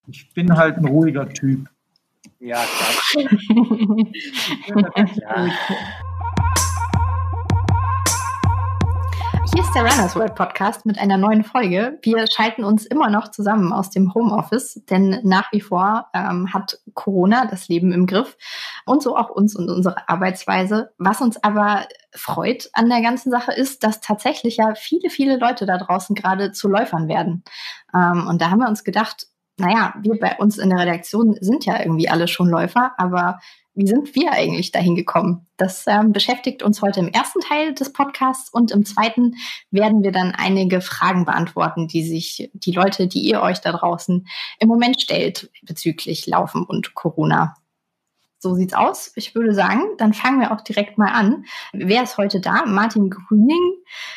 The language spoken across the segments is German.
Ich bin halt ein ruhiger Typ. Ja, klar. Ja. Hier ist der Runners World Podcast mit einer neuen Folge. Wir schalten uns immer noch zusammen aus dem Homeoffice, denn nach wie vor hat Corona das Leben im Griff und so auch uns und unsere Arbeitsweise. Was uns aber freut an der ganzen Sache ist, dass tatsächlich ja viele, viele Leute da draußen gerade zu Läufern werden. Und da haben wir uns gedacht, naja, wir bei uns in der Redaktion sind ja irgendwie alle schon Läufer, aber wie sind wir eigentlich dahin gekommen? Das beschäftigt uns heute im ersten Teil des Podcasts und im zweiten werden wir dann einige Fragen beantworten, die sich die Leute, die ihr euch da draußen im Moment stellt bezüglich Laufen und Corona. So sieht's aus. Ich würde sagen, dann fangen wir auch direkt mal an. Wer ist heute da? Martin Grüning,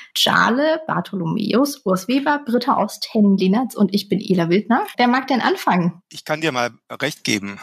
Jale, Bartholomäus, Urs Weber, Britta Ost, Henning Lehnertz und ich bin Ela Wildner. Wer mag denn anfangen? Ich kann dir mal recht geben.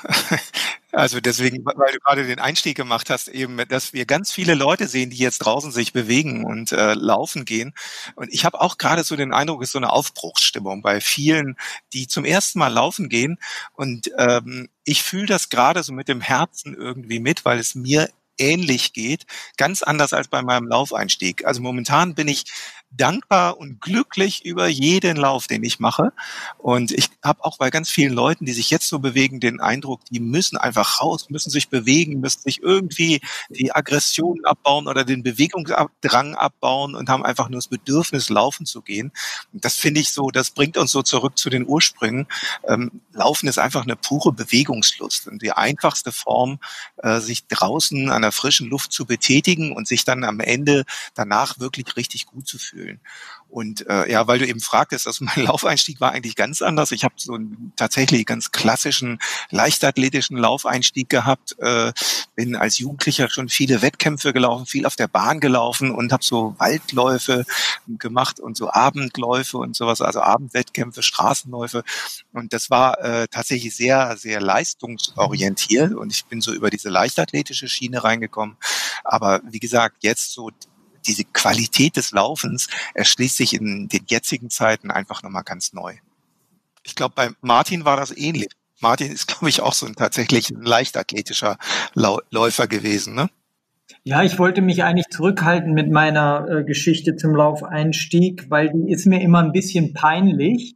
Also deswegen, weil du gerade den Einstieg gemacht hast, eben, dass wir ganz viele Leute sehen, die jetzt draußen sich bewegen und laufen gehen. Und ich habe auch gerade so den Eindruck, es ist so eine Aufbruchsstimmung bei vielen, die zum ersten Mal laufen gehen. Und ich fühle das gerade so mit dem Herzen irgendwie mit, weil es mir ähnlich geht, ganz anders als bei meinem Laufeinstieg. Also momentan bin ich dankbar und glücklich über jeden Lauf, den ich mache. Und ich habe auch bei ganz vielen Leuten, die sich jetzt so bewegen, den Eindruck, die müssen einfach raus, müssen sich bewegen, müssen sich irgendwie die Aggression abbauen oder den Bewegungsdrang abbauen und haben einfach nur das Bedürfnis, laufen zu gehen. Und das finde ich so, das bringt uns so zurück zu den Ursprüngen. Laufen ist einfach eine pure Bewegungslust und die einfachste Form, sich draußen an der frischen Luft zu betätigen und sich dann am Ende danach wirklich richtig gut zu fühlen. Und ja, weil du eben fragtest, also mein Laufeinstieg war eigentlich ganz anders. Ich habe so einen tatsächlich ganz klassischen leichtathletischen Laufeinstieg gehabt. Bin als Jugendlicher schon viele Wettkämpfe gelaufen, viel auf der Bahn gelaufen und habe so Waldläufe gemacht und so Abendläufe und sowas, also Abendwettkämpfe, Straßenläufe. Und das war tatsächlich sehr, sehr leistungsorientiert und ich bin so über diese leichtathletische Schiene reingekommen. Aber wie gesagt, jetzt so diese Qualität des Laufens erschließt sich in den jetzigen Zeiten einfach nochmal ganz neu. Ich glaube, bei Martin war das ähnlich. Martin ist, glaube ich, auch so ein tatsächlich leichtathletischer Läufer gewesen, ne? Ja, ich wollte mich eigentlich zurückhalten mit meiner Geschichte zum Laufeinstieg, weil die ist mir immer ein bisschen peinlich.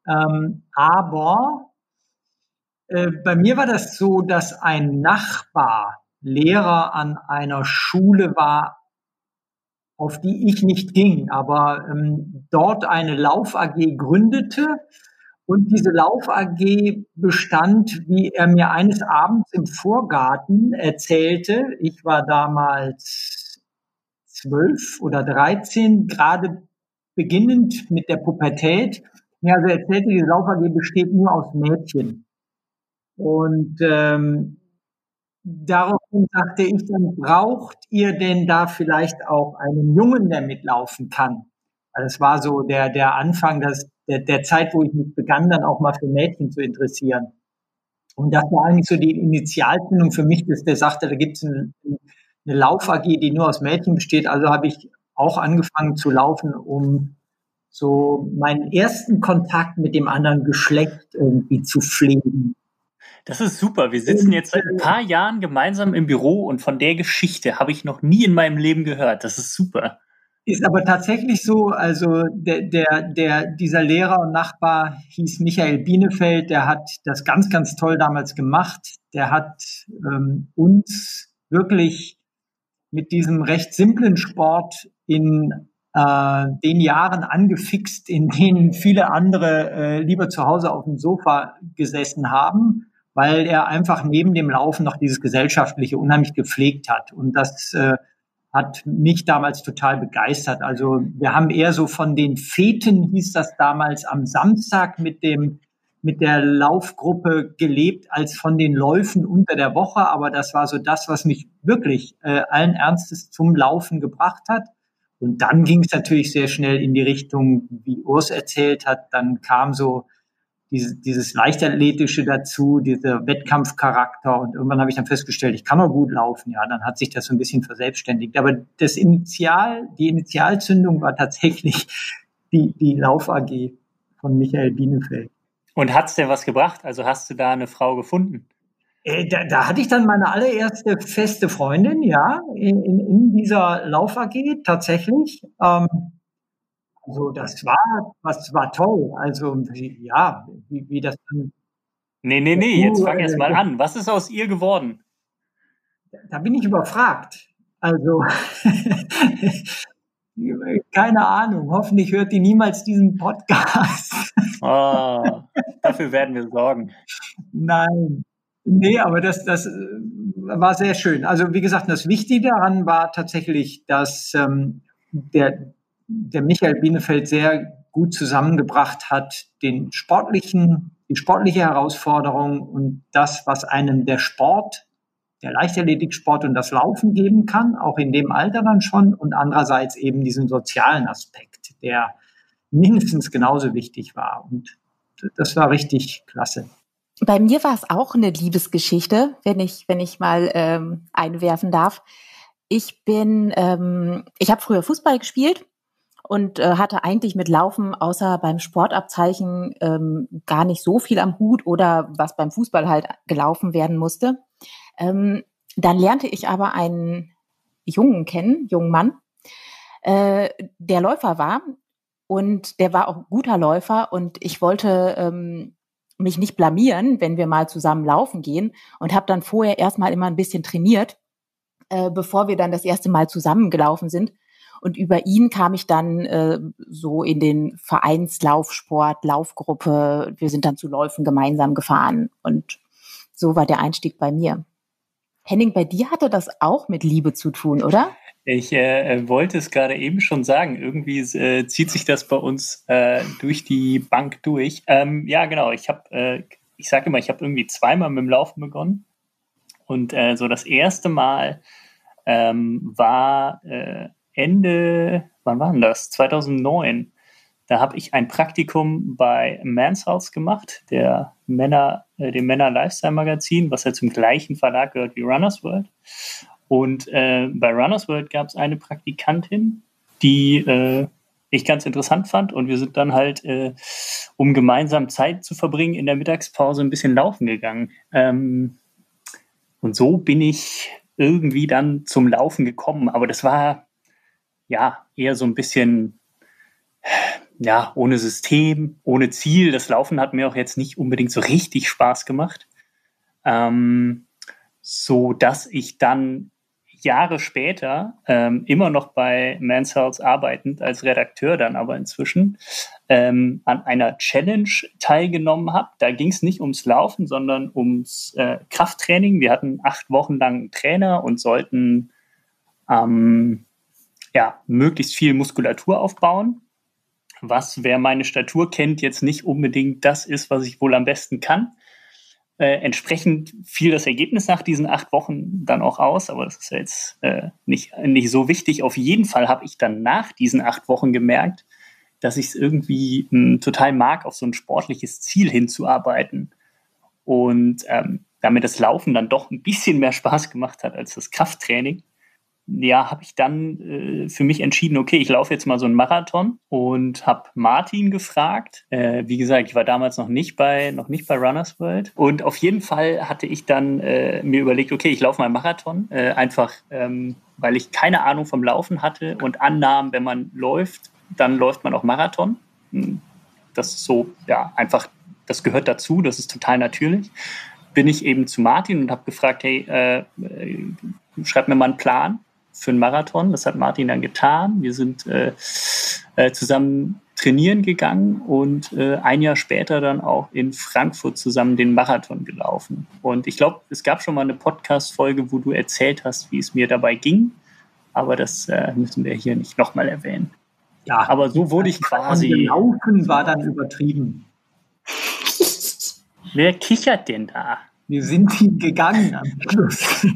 Aber bei mir war das so, dass ein Nachbar Lehrer an einer Schule war, auf die ich nicht ging, aber dort eine Lauf-AG gründete. Und diese Lauf-AG bestand, wie er mir eines Abends im Vorgarten erzählte, ich war damals 12 oder 13, gerade beginnend mit der Pubertät. Ja, also er erzählte, diese Lauf-AG besteht nur aus Mädchen. Und daraufhin sagte ich dann, braucht ihr denn da vielleicht auch einen Jungen, der mitlaufen kann? Also das war so der Anfang der Zeit, wo ich mich begann, dann auch mal für Mädchen zu interessieren. Und das war eigentlich so die Initialzündung für mich, dass der sagte, da gibt es eine Lauf-AG, die nur aus Mädchen besteht. Also habe ich auch angefangen zu laufen, um so meinen ersten Kontakt mit dem anderen Geschlecht irgendwie zu pflegen. Das ist super. Wir sitzen jetzt seit ein paar Jahren gemeinsam im Büro und von der Geschichte habe ich noch nie in meinem Leben gehört. Das ist super. Ist aber tatsächlich so, also dieser Lehrer und Nachbar hieß Michael Bienefeld, der hat das ganz, ganz toll damals gemacht. Der hat uns wirklich mit diesem recht simplen Sport in den Jahren angefixt, in denen viele andere lieber zu Hause auf dem Sofa gesessen haben, weil er einfach neben dem Laufen noch dieses Gesellschaftliche unheimlich gepflegt hat. Und das hat mich damals total begeistert. Also wir haben eher so von den Feten, hieß das damals, am Samstag mit der Laufgruppe gelebt, als von den Läufen unter der Woche. Aber das war so das, was mich wirklich allen Ernstes zum Laufen gebracht hat. Und dann ging es natürlich sehr schnell in die Richtung, wie Urs erzählt hat. Dann kam so dieses Leichtathletische dazu, dieser Wettkampfcharakter. Und irgendwann habe ich dann festgestellt, ich kann auch gut laufen. Ja, dann hat sich das so ein bisschen verselbstständigt. Aber die Initialzündung war tatsächlich die Lauf-AG von Michael Bienefeld. Und hat's dir was gebracht? Also hast du da eine Frau gefunden? Da hatte ich dann meine allererste feste Freundin, ja, in dieser Lauf-AG tatsächlich. Also das war toll. Also ja, wie das dann. Nee, jetzt fang erst mal an. Was ist aus ihr geworden? Da bin ich überfragt. Also keine Ahnung. Hoffentlich hört die niemals diesen Podcast. Oh, dafür werden wir sorgen. Nein. Nee, aber das war sehr schön. Also wie gesagt, das Wichtige daran war tatsächlich, dass der Michael Bienefeld sehr gut zusammengebracht hat, die sportliche Herausforderung und das, was einem der Leichtathletiksport und das Laufen geben kann, auch in dem Alter dann schon, und andererseits eben diesen sozialen Aspekt, der mindestens genauso wichtig war. Und das war richtig klasse. Bei mir war es auch eine Liebesgeschichte, wenn ich mal einwerfen darf. Ich habe früher Fußball gespielt und hatte eigentlich mit Laufen außer beim Sportabzeichen gar nicht so viel am Hut oder was beim Fußball halt gelaufen werden musste. Dann lernte ich aber einen jungen Mann, der Läufer war und der war auch ein guter Läufer und ich wollte mich nicht blamieren, wenn wir mal zusammen laufen gehen und habe dann vorher erstmal immer ein bisschen trainiert, bevor wir dann das erste Mal zusammen gelaufen sind. Und über ihn kam ich dann so in den Vereinslaufsport, Laufgruppe. Wir sind dann zu Läufen gemeinsam gefahren und so war der Einstieg bei mir. Henning, bei dir hatte das auch mit Liebe zu tun, oder? Ich wollte es gerade eben schon sagen. Irgendwie zieht sich das bei uns durch die Bank durch. Ja, genau. Ich sage immer, ich habe irgendwie zweimal mit dem Laufen begonnen. Und so das erste Mal war wann war denn das? 2009. Da habe ich ein Praktikum bei Men's Health gemacht, dem Männer-Lifestyle-Magazin, was ja zum gleichen Verlag gehört wie Runner's World. Und bei Runner's World gab es eine Praktikantin, die ich ganz interessant fand. Und wir sind dann halt, um gemeinsam Zeit zu verbringen, in der Mittagspause ein bisschen laufen gegangen. Und so bin ich irgendwie dann zum Laufen gekommen. Aber das war ja eher so ein bisschen ja ohne System, ohne Ziel. Das Laufen hat mir auch jetzt nicht unbedingt so richtig Spaß gemacht. So dass ich dann Jahre später immer noch bei Men's Health arbeitend als Redakteur dann aber inzwischen an einer Challenge teilgenommen habe. Da ging es nicht ums Laufen, sondern ums Krafttraining. Wir hatten 8 Wochen lang einen Trainer und sollten möglichst viel Muskulatur aufbauen, was, wer meine Statur kennt, jetzt nicht unbedingt das ist, was ich wohl am besten kann. Entsprechend fiel das Ergebnis nach diesen 8 Wochen dann auch aus, aber das ist ja jetzt nicht so wichtig. Auf jeden Fall habe ich dann nach diesen 8 Wochen gemerkt, dass ich es irgendwie total mag, auf so ein sportliches Ziel hinzuarbeiten. Und damit das Laufen dann doch ein bisschen mehr Spaß gemacht hat als das Krafttraining, ja, habe ich dann für mich entschieden, okay, ich laufe jetzt mal so einen Marathon und habe Martin gefragt. Wie gesagt, ich war damals noch nicht bei Runner's World. Und auf jeden Fall hatte ich dann mir überlegt, okay, ich laufe mal einen Marathon, einfach weil ich keine Ahnung vom Laufen hatte und annahm, wenn man läuft, dann läuft man auch Marathon. Das ist so, ja, einfach, das gehört dazu, das ist total natürlich. Bin ich eben zu Martin und habe gefragt, hey, schreib mir mal einen Plan für einen Marathon. Das hat Martin dann getan. Wir sind zusammen trainieren gegangen und ein Jahr später dann auch in Frankfurt zusammen den Marathon gelaufen. Und ich glaube, es gab schon mal eine Podcast-Folge, wo du erzählt hast, wie es mir dabei ging. Aber das müssen wir hier nicht nochmal erwähnen. Ja, aber so wurde ich quasi... Laufen war dann übertrieben. Wer kichert denn da? Wir sind gegangen am Schluss.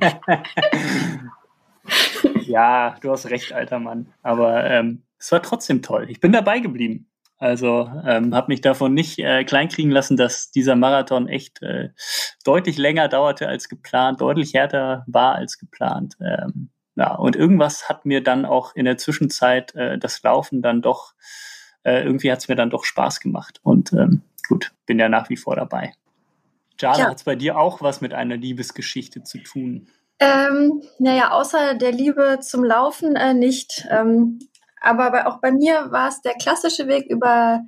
Ja, du hast recht, alter Mann. Aber es war trotzdem toll. Ich bin dabei geblieben. Also habe mich davon nicht kleinkriegen lassen, dass dieser Marathon echt deutlich länger dauerte als geplant, deutlich härter war als geplant. Ja, und irgendwas hat mir dann auch in der Zwischenzeit das Laufen dann doch irgendwie hat es mir dann doch Spaß gemacht. Und gut, bin ja nach wie vor dabei. Jana, hat es bei dir auch was mit einer Liebesgeschichte zu tun? Naja, außer der Liebe zum Laufen nicht. Aber auch bei mir war es der klassische Weg über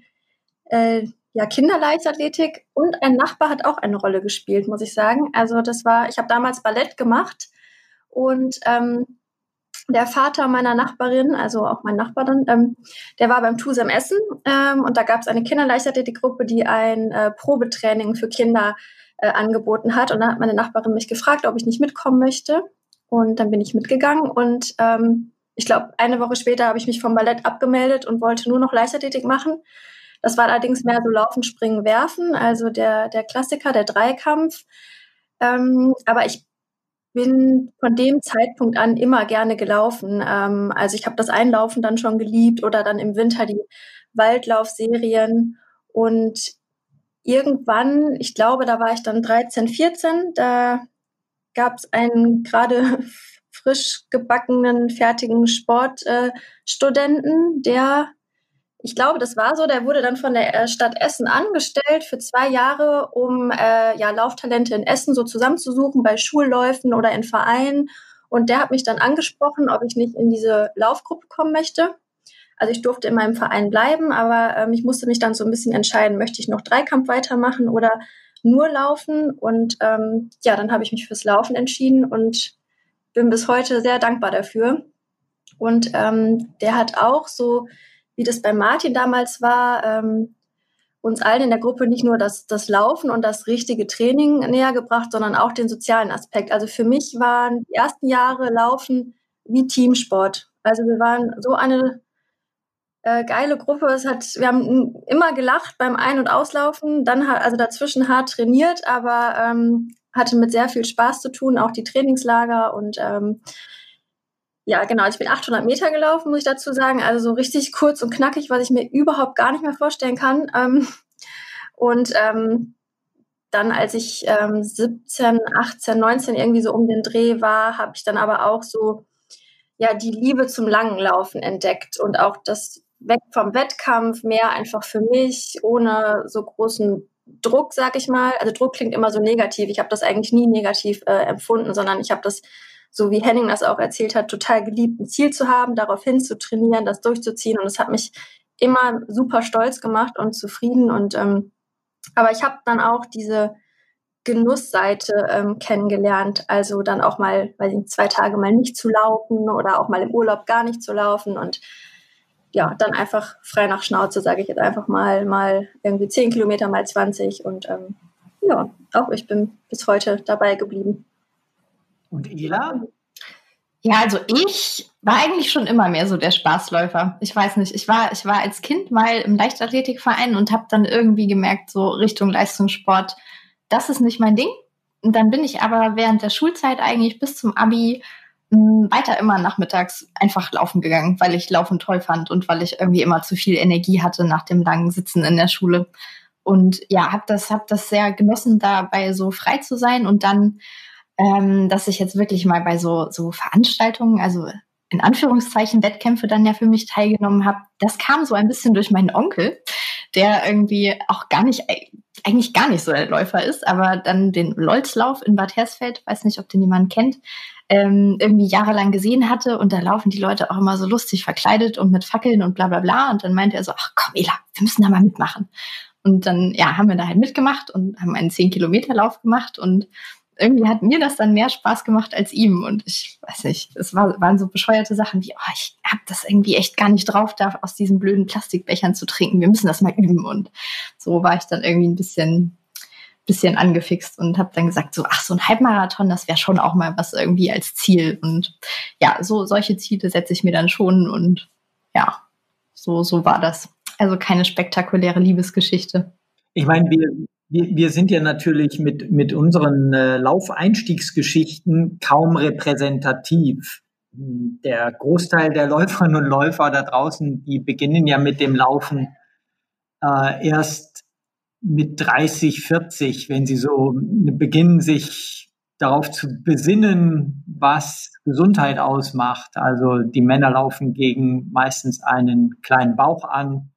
Kinderleichtathletik, und ein Nachbar hat auch eine Rolle gespielt, muss ich sagen. Also ich habe damals Ballett gemacht, und der Vater meiner Nachbarin, also auch mein Nachbar dann, der war beim TuSam Essen, und da gab es eine Kinderleichtathletikgruppe, die ein Probetraining für Kinder angeboten hat, und da hat meine Nachbarin mich gefragt, ob ich nicht mitkommen möchte, und dann bin ich mitgegangen, und ich glaube, eine Woche später habe ich mich vom Ballett abgemeldet und wollte nur noch Leichtathletik machen. Das war allerdings mehr so Laufen, Springen, Werfen, also der Klassiker, der Dreikampf. Aber ich bin von dem Zeitpunkt an immer gerne gelaufen. Also ich habe das Einlaufen dann schon geliebt, oder dann im Winter die Waldlaufserien. Und irgendwann, ich glaube, da war ich dann 13, 14, da gab es einen gerade frisch gebackenen, fertigen Sportstudenten, ich glaube, das war so, der wurde dann von der Stadt Essen angestellt für 2 Jahre, um Lauftalente in Essen so zusammenzusuchen bei Schulläufen oder in Vereinen. Und der hat mich dann angesprochen, ob ich nicht in diese Laufgruppe kommen möchte. Also ich durfte in meinem Verein bleiben, aber ich musste mich dann so ein bisschen entscheiden, möchte ich noch Dreikampf weitermachen oder nur laufen. Und dann habe ich mich fürs Laufen entschieden und bin bis heute sehr dankbar dafür. Und der hat auch so, wie das bei Martin damals war, uns allen in der Gruppe nicht nur das Laufen und das richtige Training näher gebracht, sondern auch den sozialen Aspekt. Also für mich waren die ersten Jahre Laufen wie Teamsport. Also wir waren so eine geile Gruppe. Wir haben immer gelacht beim Ein- und Auslaufen, dann also dazwischen hart trainiert, aber hatte mit sehr viel Spaß zu tun, auch die Trainingslager. Und ja, genau, ich bin 800 Meter gelaufen, muss ich dazu sagen. Also so richtig kurz und knackig, was ich mir überhaupt gar nicht mehr vorstellen kann. Dann, als ich 17, 18, 19 irgendwie so um den Dreh war, habe ich dann aber auch so die Liebe zum langen Laufen entdeckt und auch das weg vom Wettkampf, mehr einfach für mich, ohne so großen Druck, sag ich mal. Also Druck klingt immer so negativ. Ich habe das eigentlich nie negativ empfunden, sondern ich habe das, so wie Henning das auch erzählt hat, total geliebt, ein Ziel zu haben, darauf hin zu trainieren, das durchzuziehen. Und es hat mich immer super stolz gemacht und zufrieden. Und aber ich habe dann auch diese Genussseite kennengelernt. Also dann auch mal, 2 Tage mal nicht zu laufen oder auch mal im Urlaub gar nicht zu laufen. Und ja, dann einfach frei nach Schnauze, sage ich jetzt einfach mal irgendwie 10 Kilometer mal 20. Und auch ich bin bis heute dabei geblieben. Und Ela? Ja, also ich war eigentlich schon immer mehr so der Spaßläufer. Ich weiß nicht, ich war als Kind mal im Leichtathletikverein und habe dann irgendwie gemerkt, so Richtung Leistungssport, das ist nicht mein Ding. Und dann bin ich aber während der Schulzeit eigentlich bis zum Abi weiter immer nachmittags einfach laufen gegangen, weil ich Laufen toll fand und weil ich irgendwie immer zu viel Energie hatte nach dem langen Sitzen in der Schule. Und ja, hab das sehr genossen, dabei so frei zu sein. Und dann dass ich jetzt wirklich mal bei so Veranstaltungen, also in Anführungszeichen Wettkämpfe dann ja für mich teilgenommen habe. Das kam so ein bisschen durch meinen Onkel, der irgendwie auch eigentlich gar nicht so der Läufer ist, aber dann den Lolzlauf in Bad Hersfeld, weiß nicht, ob den jemand kennt, irgendwie jahrelang gesehen hatte, und da laufen die Leute auch immer so lustig verkleidet und mit Fackeln und bla bla bla, und dann meinte er so, ach komm Ela, wir müssen da mal mitmachen. Und dann haben wir da halt mitgemacht und haben einen 10-Kilometer-Lauf gemacht, und irgendwie hat mir das dann mehr Spaß gemacht als ihm. Und ich weiß nicht, es waren so bescheuerte Sachen wie, ich habe das irgendwie echt gar nicht drauf, da aus diesen blöden Plastikbechern zu trinken. Wir müssen das mal üben. Und so war ich dann irgendwie ein bisschen angefixt und habe dann gesagt, so ein Halbmarathon, das wäre schon auch mal was irgendwie als Ziel. Und ja, solche Ziele setze ich mir dann schon. Und ja, so war das. Also keine spektakuläre Liebesgeschichte. Ich meine, wir sind ja natürlich mit unseren Laufeinstiegsgeschichten kaum repräsentativ. Der Großteil der Läuferinnen und Läufer da draußen, die beginnen ja mit dem Laufen erst mit 30, 40, wenn sie so beginnen, sich darauf zu besinnen, was Gesundheit ausmacht. Also die Männer laufen gegen meistens einen kleinen Bauch an.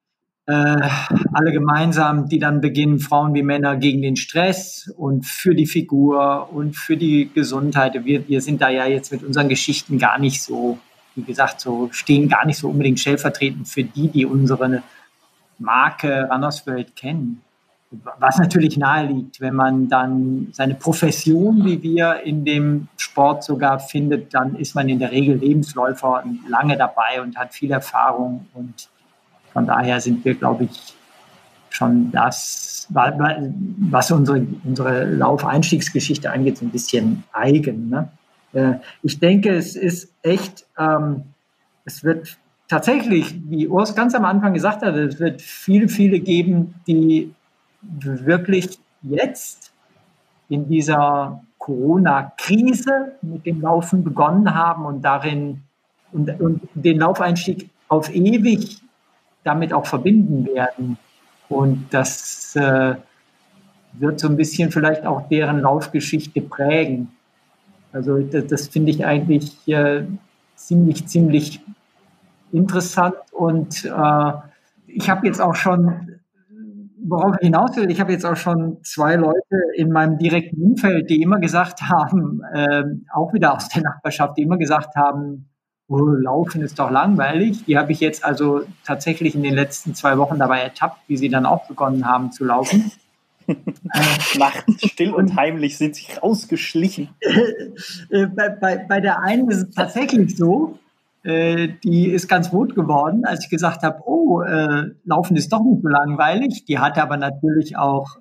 alle gemeinsam, die dann beginnen, Frauen wie Männer, gegen den Stress und für die Figur und für die Gesundheit. Wir sind da ja jetzt mit unseren Geschichten gar nicht so, wie gesagt, so stehen gar nicht so unbedingt stellvertretend für die unsere Marke Randerswelt kennen. Was natürlich nahe liegt, wenn man dann seine Profession, wie wir in dem Sport sogar findet, dann ist man in der Regel Lebensläufer und lange dabei und hat viel Erfahrung. Und von daher sind wir, glaube ich, schon das, was unsere Laufeinstiegsgeschichte angeht, so ein bisschen eigen. Ne? Ich denke, es ist echt, es wird tatsächlich, wie Urs ganz am Anfang gesagt hat, es wird viele geben, die wirklich jetzt in dieser Corona-Krise mit dem Laufen begonnen haben und darin und den Laufeinstieg auf ewig damit auch verbinden werden. Und das wird so ein bisschen vielleicht auch deren Laufgeschichte prägen. Also das finde ich eigentlich ziemlich interessant. Und ich habe jetzt auch schon, worauf ich hinaus will, ich habe jetzt auch schon 2 Leute in meinem direkten Umfeld, die immer gesagt haben, auch wieder aus der Nachbarschaft, die immer gesagt haben, oh, Laufen ist doch langweilig. Die habe ich jetzt also tatsächlich in den letzten 2 Wochen dabei ertappt, wie sie dann auch begonnen haben zu laufen. Nachts still und heimlich sind sie rausgeschlichen. Bei der einen ist es tatsächlich so, die ist ganz rot geworden, als ich gesagt habe, oh, Laufen ist doch nicht so langweilig. Die hatte aber natürlich auch,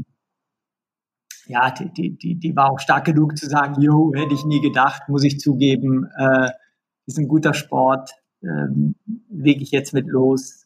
die war auch stark genug zu sagen, jo, hätte ich nie gedacht, muss ich zugeben, ist ein guter Sport, lege ich jetzt mit los.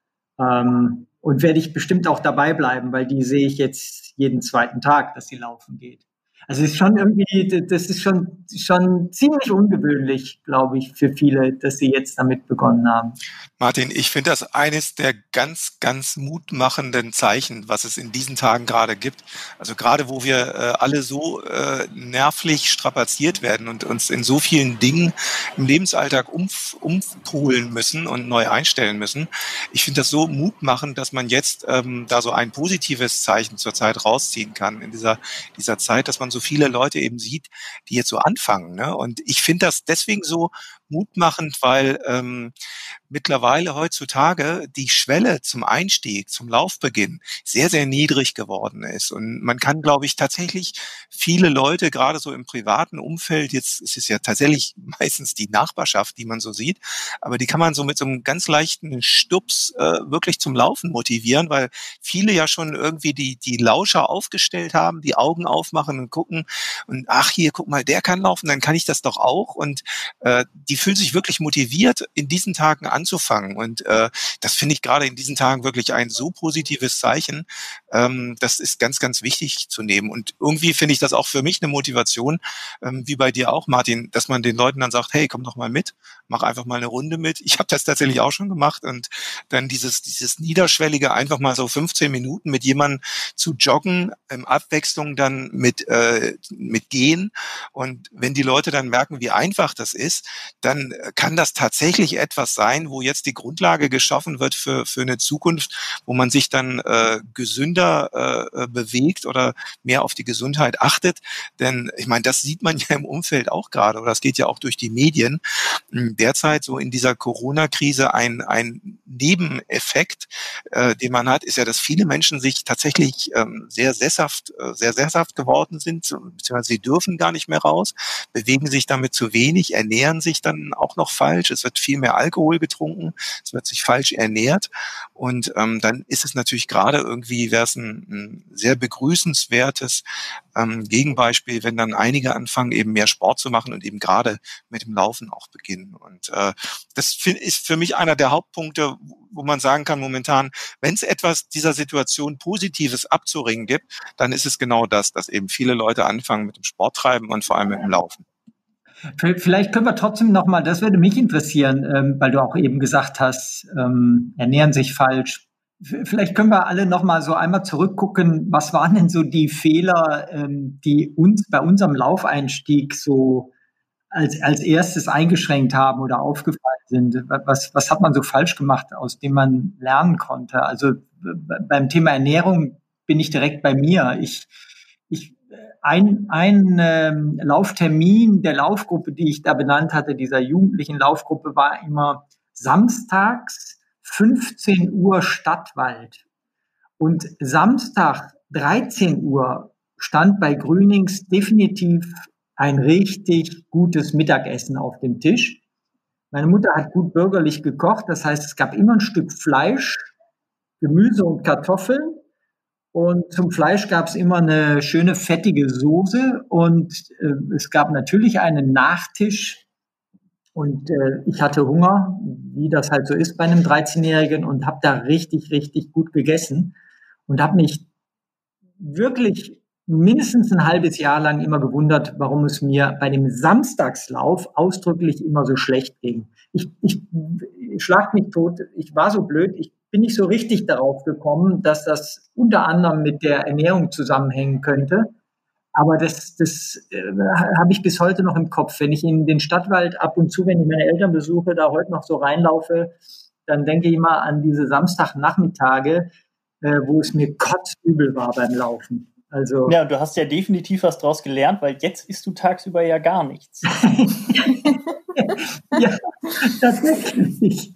Und werde ich bestimmt auch dabei bleiben, weil die sehe ich jetzt jeden 2. Tag, dass sie laufen geht. Also es ist schon irgendwie, das ist schon ziemlich ungewöhnlich, glaube ich, für viele, dass sie jetzt damit begonnen haben. Martin, ich finde das eines der ganz mutmachenden Zeichen, was es in diesen Tagen gerade gibt. Also gerade wo wir alle so nervlich strapaziert werden und uns in so vielen Dingen im Lebensalltag umpolen müssen und neu einstellen müssen. Ich finde das so mutmachend, dass man jetzt da so ein positives Zeichen zurzeit rausziehen kann in dieser Zeit, dass man so viele Leute eben sieht, die jetzt so anfangen. Ne? Und ich finde das deswegen so mutmachend, weil mittlerweile heutzutage die Schwelle zum Einstieg, zum Laufbeginn sehr niedrig geworden ist. Und man kann, glaube ich, tatsächlich viele Leute, gerade so im privaten Umfeld, jetzt ist es ja tatsächlich meistens die Nachbarschaft, die man so sieht, aber die kann man so mit so einem ganz leichten Stups wirklich zum Laufen motivieren, weil viele ja schon irgendwie die Lauscher aufgestellt haben, die Augen aufmachen und gucken und ach, hier, guck mal, der kann laufen, dann kann ich das doch auch. Und die fühlen sich wirklich motiviert, in diesen Tagen anzufangen. Und das finde ich gerade in diesen Tagen wirklich ein so positives Zeichen. Das ist ganz wichtig zu nehmen. Und irgendwie finde ich das auch für mich eine Motivation, wie bei dir auch, Martin, dass man den Leuten dann sagt, hey, komm doch mal mit, mach einfach mal eine Runde mit. Ich habe das tatsächlich auch schon gemacht. Und dann dieses Niederschwellige, einfach mal so 15 Minuten mit jemandem zu joggen, Abwechslung dann mit Gehen. Und wenn die Leute dann merken, wie einfach das ist, dann kann das tatsächlich etwas sein, wo jetzt die Grundlage geschaffen wird für eine Zukunft, wo man sich dann gesünder bewegt oder mehr auf die Gesundheit achtet. Denn ich meine, das sieht man ja im Umfeld auch gerade, oder das geht ja auch durch die Medien. Derzeit so in dieser Corona-Krise ein Nebeneffekt, den man hat, ist ja, dass viele Menschen sich tatsächlich sehr sesshaft geworden sind, beziehungsweise sie dürfen gar nicht mehr raus, bewegen sich damit zu wenig, ernähren sich dann auch noch falsch. Es wird viel mehr Alkohol getrunken, es wird sich falsch ernährt und dann ist es natürlich gerade irgendwie, wäre es ein sehr begrüßenswertes Gegenbeispiel, wenn dann einige anfangen, eben mehr Sport zu machen und eben gerade mit dem Laufen auch beginnen. Und das ist für mich einer der Hauptpunkte, wo man sagen kann momentan, wenn es etwas dieser Situation Positives abzuringen gibt, dann ist es genau das, dass eben viele Leute anfangen mit dem Sport treiben und vor allem mit dem Laufen. Vielleicht können wir trotzdem nochmal, das würde mich interessieren, weil du auch eben gesagt hast, ernähren sich falsch. Vielleicht können wir alle nochmal so einmal zurückgucken, was waren denn so die Fehler, die uns bei unserem Laufeinstieg so als erstes eingeschränkt haben oder aufgefallen sind? Was hat man so falsch gemacht, aus dem man lernen konnte? Also beim Thema Ernährung bin ich direkt bei mir. Ein Lauftermin der Laufgruppe, die ich da benannt hatte, dieser jugendlichen Laufgruppe, war immer samstags 15 Uhr Stadtwald. Und Samstag 13 Uhr stand bei Grünings definitiv ein richtig gutes Mittagessen auf dem Tisch. Meine Mutter hat gut bürgerlich gekocht, das heißt, es gab immer ein Stück Fleisch, Gemüse und Kartoffeln. Und zum Fleisch gab es immer eine schöne fettige Soße und es gab natürlich einen Nachtisch. Und ich hatte Hunger, wie das halt so ist bei einem 13-Jährigen, und habe da richtig, richtig gut gegessen und habe mich wirklich mindestens ein halbes Jahr lang immer gewundert, warum es mir bei dem Samstagslauf ausdrücklich immer so schlecht ging. Ich schlag mich tot, ich war so blöd, ich bin nicht so richtig darauf gekommen, dass das unter anderem mit der Ernährung zusammenhängen könnte. Aber das habe ich bis heute noch im Kopf. Wenn ich in den Stadtwald ab und zu, wenn ich meine Eltern besuche, da heute noch so reinlaufe, dann denke ich immer an diese Samstagnachmittage, wo es mir kotzübel war beim Laufen. Also, ja, du hast ja definitiv was draus gelernt, weil jetzt isst du tagsüber ja gar nichts. Ja, tatsächlich.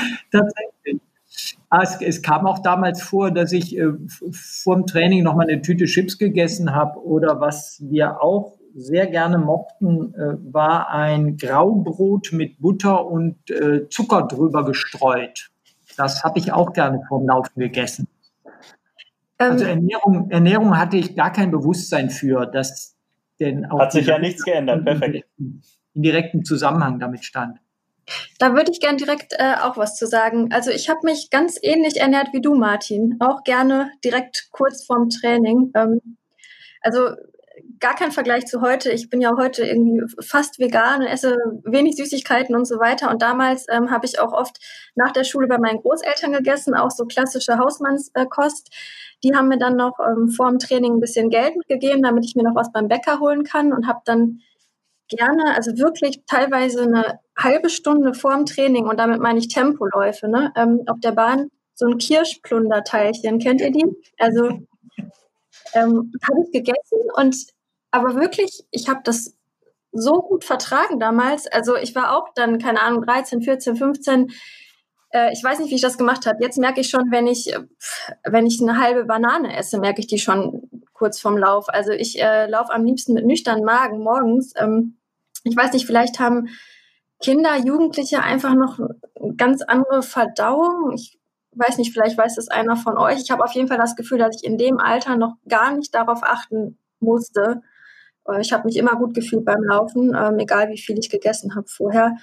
Es kam auch damals vor, dass ich vor dem Training noch mal eine Tüte Chips gegessen habe, oder was wir auch sehr gerne mochten, war ein Graubrot mit Butter und Zucker drüber gestreut. Das habe ich auch gerne vorm Laufen gegessen. Also Ernährung hatte ich gar kein Bewusstsein für, dass denn auch hat sich ja nichts geändert, perfekt. In direktem Zusammenhang damit stand. Da würde ich gern direkt auch was zu sagen. Also ich habe mich ganz ähnlich ernährt wie du, Martin. Auch gerne direkt kurz vorm Training. Also gar kein Vergleich zu heute. Ich bin ja heute irgendwie fast vegan und esse wenig Süßigkeiten und so weiter. Und damals habe ich auch oft nach der Schule bei meinen Großeltern gegessen, auch so klassische Hausmannskost. Die haben mir dann noch vor dem Training ein bisschen Geld mitgegeben, damit ich mir noch was beim Bäcker holen kann, und habe dann gerne, also wirklich teilweise eine halbe Stunde vor dem Training, und damit meine ich Tempoläufe, ne, auf der Bahn, so ein Kirschplunderteilchen, kennt ihr die? Also habe ich gegessen, aber wirklich, ich habe das so gut vertragen damals. Also ich war auch dann, keine Ahnung, 13, 14, 15. Ich weiß nicht, wie ich das gemacht habe. Jetzt merke ich schon, wenn ich eine halbe Banane esse, merke ich die schon kurz vorm Lauf. Also ich laufe am liebsten mit nüchternem Magen morgens. Ich weiß nicht, vielleicht haben Kinder, Jugendliche einfach noch eine ganz andere Verdauung. Ich weiß nicht, vielleicht weiß das einer von euch. Ich habe auf jeden Fall das Gefühl, dass ich in dem Alter noch gar nicht darauf achten musste. Ich habe mich immer gut gefühlt beim Laufen, egal wie viel ich gegessen habe vorher.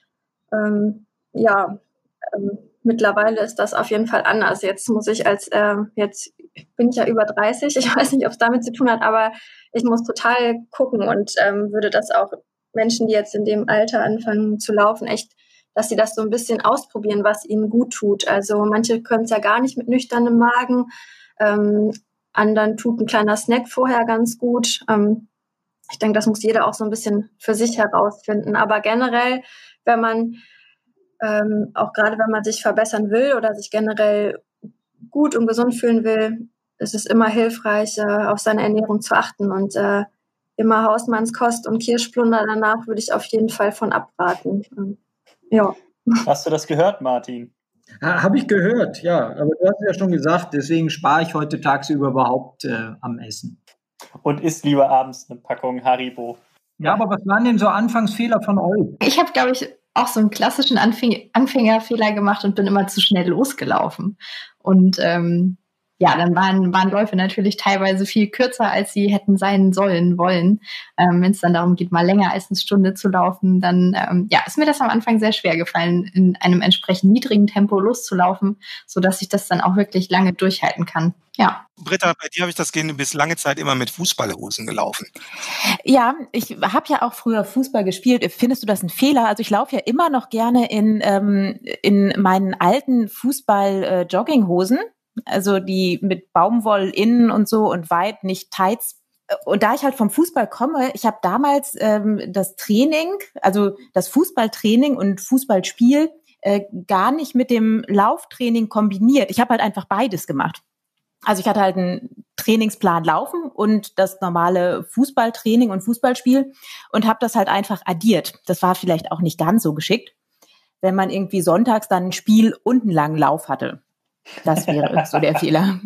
Mittlerweile ist das auf jeden Fall anders. Jetzt muss ich jetzt bin ich ja über 30. Ich weiß nicht, ob es damit zu tun hat, aber ich muss total gucken und würde das auch Menschen, die jetzt in dem Alter anfangen zu laufen, echt, dass sie das so ein bisschen ausprobieren, was ihnen gut tut. Also manche können es ja gar nicht mit nüchternem Magen. Anderen tut ein kleiner Snack vorher ganz gut. Ich denke, das muss jeder auch so ein bisschen für sich herausfinden. Aber generell, wenn man auch gerade wenn man sich verbessern will oder sich generell gut und gesund fühlen will, ist es immer hilfreich, auf seine Ernährung zu achten, und immer Hausmannskost und Kirschplunder danach würde ich auf jeden Fall von abraten. Ja. Hast du das gehört, Martin? Habe ich gehört, ja. Aber du hast es ja schon gesagt, deswegen spare ich heute tagsüber überhaupt am Essen. Und isst lieber abends eine Packung Haribo. Ja, aber was waren denn so Anfangsfehler von euch? Ich habe, glaube ich, auch so einen klassischen Anfängerfehler gemacht und bin immer zu schnell losgelaufen. Und dann waren Läufe natürlich teilweise viel kürzer, als sie hätten sein wollen. Wenn es dann darum geht, mal länger als eine Stunde zu laufen, dann ist mir das am Anfang sehr schwer gefallen, in einem entsprechend niedrigen Tempo loszulaufen, sodass ich das dann auch wirklich lange durchhalten kann. Ja. Britta, bei dir habe ich das gehen, du bist lange Zeit immer mit Fußballhosen gelaufen. Ja, ich habe ja auch früher Fußball gespielt. Findest du das ein Fehler? Also ich laufe ja immer noch gerne in meinen alten Fußball-Jogginghosen, also die mit Baumwoll innen und so und weit, nicht Tights. Und da ich halt vom Fußball komme, ich habe damals das Training, also das Fußballtraining und Fußballspiel gar nicht mit dem Lauftraining kombiniert. Ich habe halt einfach beides gemacht. Also ich hatte halt einen Trainingsplan laufen und das normale Fußballtraining und Fußballspiel und habe das halt einfach addiert. Das war vielleicht auch nicht ganz so geschickt, wenn man irgendwie sonntags dann ein Spiel und einen langen Lauf hatte. Das wäre so der Fehler.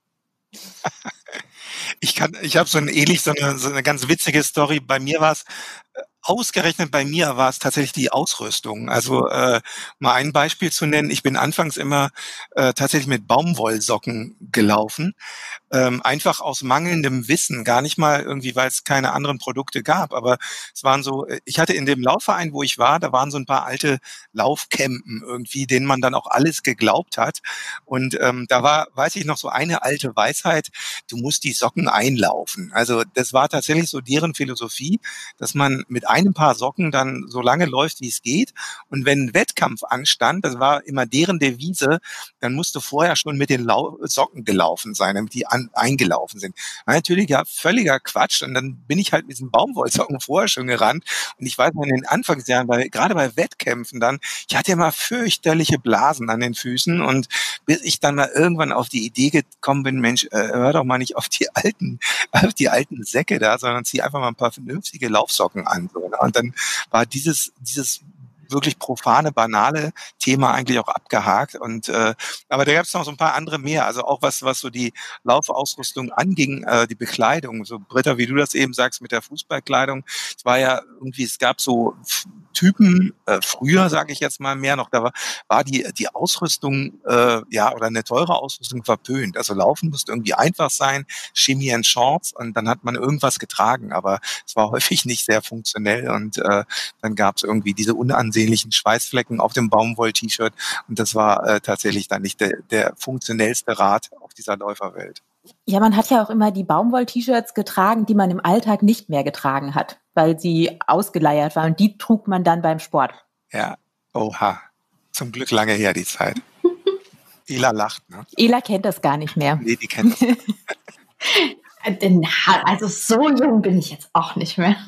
Ich habe so eine ganz witzige Story. Ausgerechnet bei mir war es tatsächlich die Ausrüstung. Also mal ein Beispiel zu nennen. Ich bin anfangs immer tatsächlich mit Baumwollsocken gelaufen. Einfach aus mangelndem Wissen, gar nicht mal irgendwie, weil es keine anderen Produkte gab, aber es waren so, ich hatte in dem Laufverein, wo ich war, da waren so ein paar alte Laufcampen irgendwie, denen man dann auch alles geglaubt hat. Und da war, weiß ich noch, so eine alte Weisheit, du musst die Socken einlaufen. Also das war tatsächlich so deren Philosophie, dass man mit einem Paar Socken dann so lange läuft, wie es geht. Und wenn ein Wettkampf anstand, das war immer deren Devise, dann musst du vorher schon mit den Socken gelaufen sein, damit die eingelaufen sind. War natürlich ja völliger Quatsch. Und dann bin ich halt mit diesen Baumwollsocken vorher schon gerannt. Und ich weiß noch in den Anfangsjahren, gerade bei Wettkämpfen dann, ich hatte immer fürchterliche Blasen an den Füßen. Und bis ich dann mal irgendwann auf die Idee gekommen bin, Mensch, hör doch mal nicht auf die alten Säcke da, sondern zieh einfach mal ein paar vernünftige Laufsocken an. So, ne? Und dann war dieses wirklich profane, banale Thema eigentlich auch abgehakt. Und aber da gab es noch so ein paar andere mehr. Also auch was so die Laufausrüstung anging, die Bekleidung. So Britta, wie du das eben sagst mit der Fußballkleidung. Es war ja irgendwie, es gab so Typen, früher sage ich jetzt mal mehr noch, da war die Ausrüstung oder eine teure Ausrüstung verpönt. Also Laufen musste irgendwie einfach sein, Chemie and Shorts und dann hat man irgendwas getragen, aber es war häufig nicht sehr funktionell und dann gab es irgendwie diese unansehnlichen Schweißflecken auf dem Baumwoll-T-Shirt und das war tatsächlich dann nicht der funktionellste Rat auf dieser Läuferwelt. Ja, man hat ja auch immer die Baumwoll-T-Shirts getragen, die man im Alltag nicht mehr getragen hat, weil sie ausgeleiert waren. Und die trug man dann beim Sport. Ja, oha. Zum Glück lange her, die Zeit. Ela lacht, ne? Ela kennt das gar nicht mehr. Nee, die kennt das nicht. Also so jung bin ich jetzt auch nicht mehr.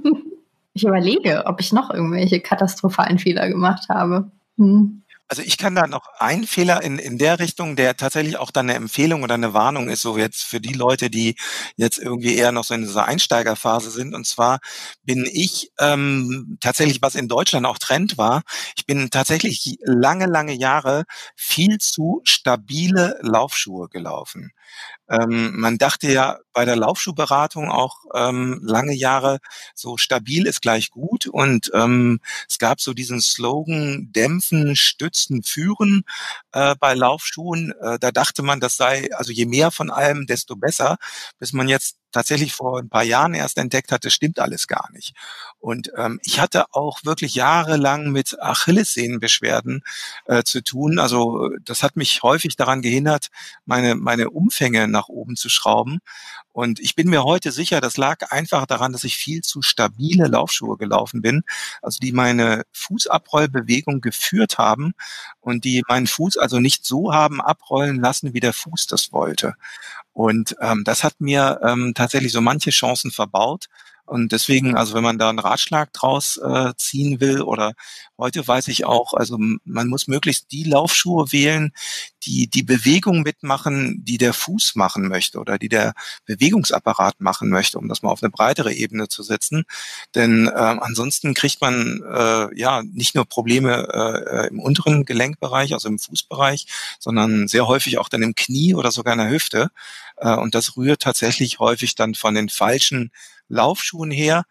Ich überlege, ob ich noch irgendwelche katastrophalen Fehler gemacht habe. Also ich kann da noch einen Fehler in der Richtung, der tatsächlich auch dann eine Empfehlung oder eine Warnung ist, so jetzt für die Leute, die jetzt irgendwie eher noch so in dieser Einsteigerphase sind. Und zwar bin ich tatsächlich, was in Deutschland auch Trend war, ich bin tatsächlich lange Jahre viel zu stabile Laufschuhe gelaufen. Man dachte ja bei der Laufschuhberatung auch lange Jahre, so stabil ist gleich gut. Und es gab so diesen Slogan, dämpfen, stützen, führen bei Laufschuhen. Da dachte man, das sei, also je mehr von allem, desto besser, bis man jetzt tatsächlich vor ein paar Jahren erst entdeckt hat, das stimmt alles gar nicht. Und ich hatte auch wirklich jahrelang mit Achillessehnenbeschwerden zu tun. Also das hat mich häufig daran gehindert, meine Umfänge nach oben zu schrauben. Und ich bin mir heute sicher, das lag einfach daran, dass ich viel zu stabile Laufschuhe gelaufen bin, also die meine Fußabrollbewegung geführt haben und die meinen Fuß also nicht so haben abrollen lassen, wie der Fuß das wollte. Und das hat mir tatsächlich so manche Chancen verbaut. Und deswegen, also wenn man da einen Ratschlag draus ziehen will oder heute weiß ich auch, also man muss möglichst die Laufschuhe wählen, die Bewegung mitmachen, die der Fuß machen möchte oder die der Bewegungsapparat machen möchte, um das mal auf eine breitere Ebene zu setzen. Denn ansonsten kriegt man nicht nur Probleme im unteren Gelenkbereich, also im Fußbereich, sondern sehr häufig auch dann im Knie oder sogar in der Hüfte. Und das rührt tatsächlich häufig dann von den falschen Laufschuhen her.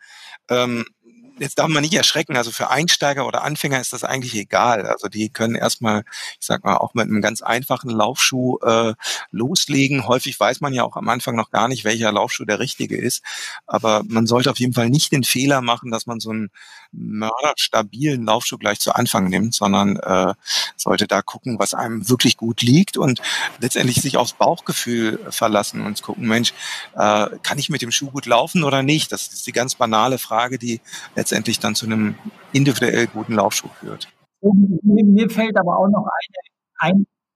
Jetzt darf man nicht erschrecken, also für Einsteiger oder Anfänger ist das eigentlich egal. Also die können erstmal, ich sag mal, auch mit einem ganz einfachen Laufschuh loslegen. Häufig weiß man ja auch am Anfang noch gar nicht, welcher Laufschuh der richtige ist. Aber man sollte auf jeden Fall nicht den Fehler machen, dass man so einen mörderstabilen Laufschuh gleich zu Anfang nimmt, sondern sollte da gucken, was einem wirklich gut liegt und letztendlich sich aufs Bauchgefühl verlassen und gucken, Mensch, kann ich mit dem Schuh gut laufen oder nicht? Das ist die ganz banale Frage, die letztendlich dann zu einem individuell guten Laufschuh führt. Mir fällt aber auch noch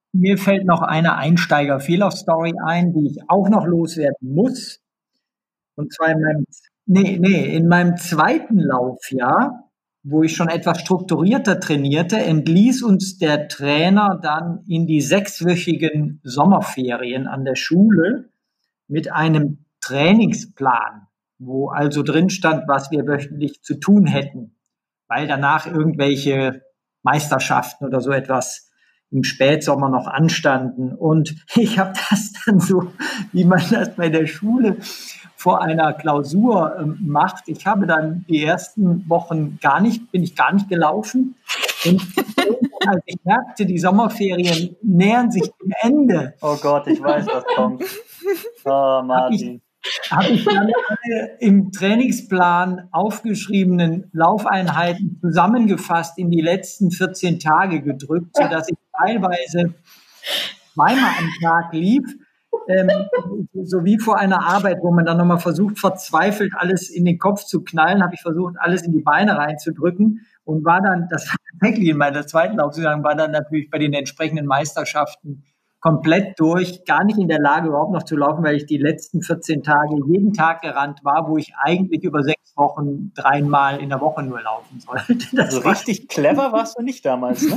eine Einsteiger-Fehler-Story ein, die ich auch noch loswerden muss. Und zwar in meinem zweiten Laufjahr, wo ich schon etwas strukturierter trainierte, entließ uns der Trainer dann in die 6-wöchigen Sommerferien an der Schule mit einem Trainingsplan, wo also drin stand, was wir wöchentlich zu tun hätten, weil danach irgendwelche Meisterschaften oder so etwas im Spätsommer noch anstanden. Und ich habe das dann so, wie man das bei der Schule vor einer Klausur macht. Ich habe dann die ersten Wochen bin ich gar nicht gelaufen. Und als ich merkte, die Sommerferien nähern sich dem Ende. Oh Gott, ich weiß, was kommt. Oh, Martin. Habe ich dann alle im Trainingsplan aufgeschriebenen Laufeinheiten zusammengefasst in die letzten 14 Tage gedrückt, sodass ich teilweise zweimal am Tag lief, so wie vor einer Arbeit, wo man dann nochmal versucht, verzweifelt alles in den Kopf zu knallen, habe ich versucht, alles in die Beine reinzudrücken und war dann, das war tatsächlich in meiner zweiten Laufsaison, war dann natürlich bei den entsprechenden Meisterschaften komplett durch, gar nicht in der Lage, überhaupt noch zu laufen, weil ich die letzten 14 Tage jeden Tag gerannt war, wo ich eigentlich über 6 Wochen 3-mal in der Woche nur laufen sollte. Also richtig clever warst du nicht damals, ne?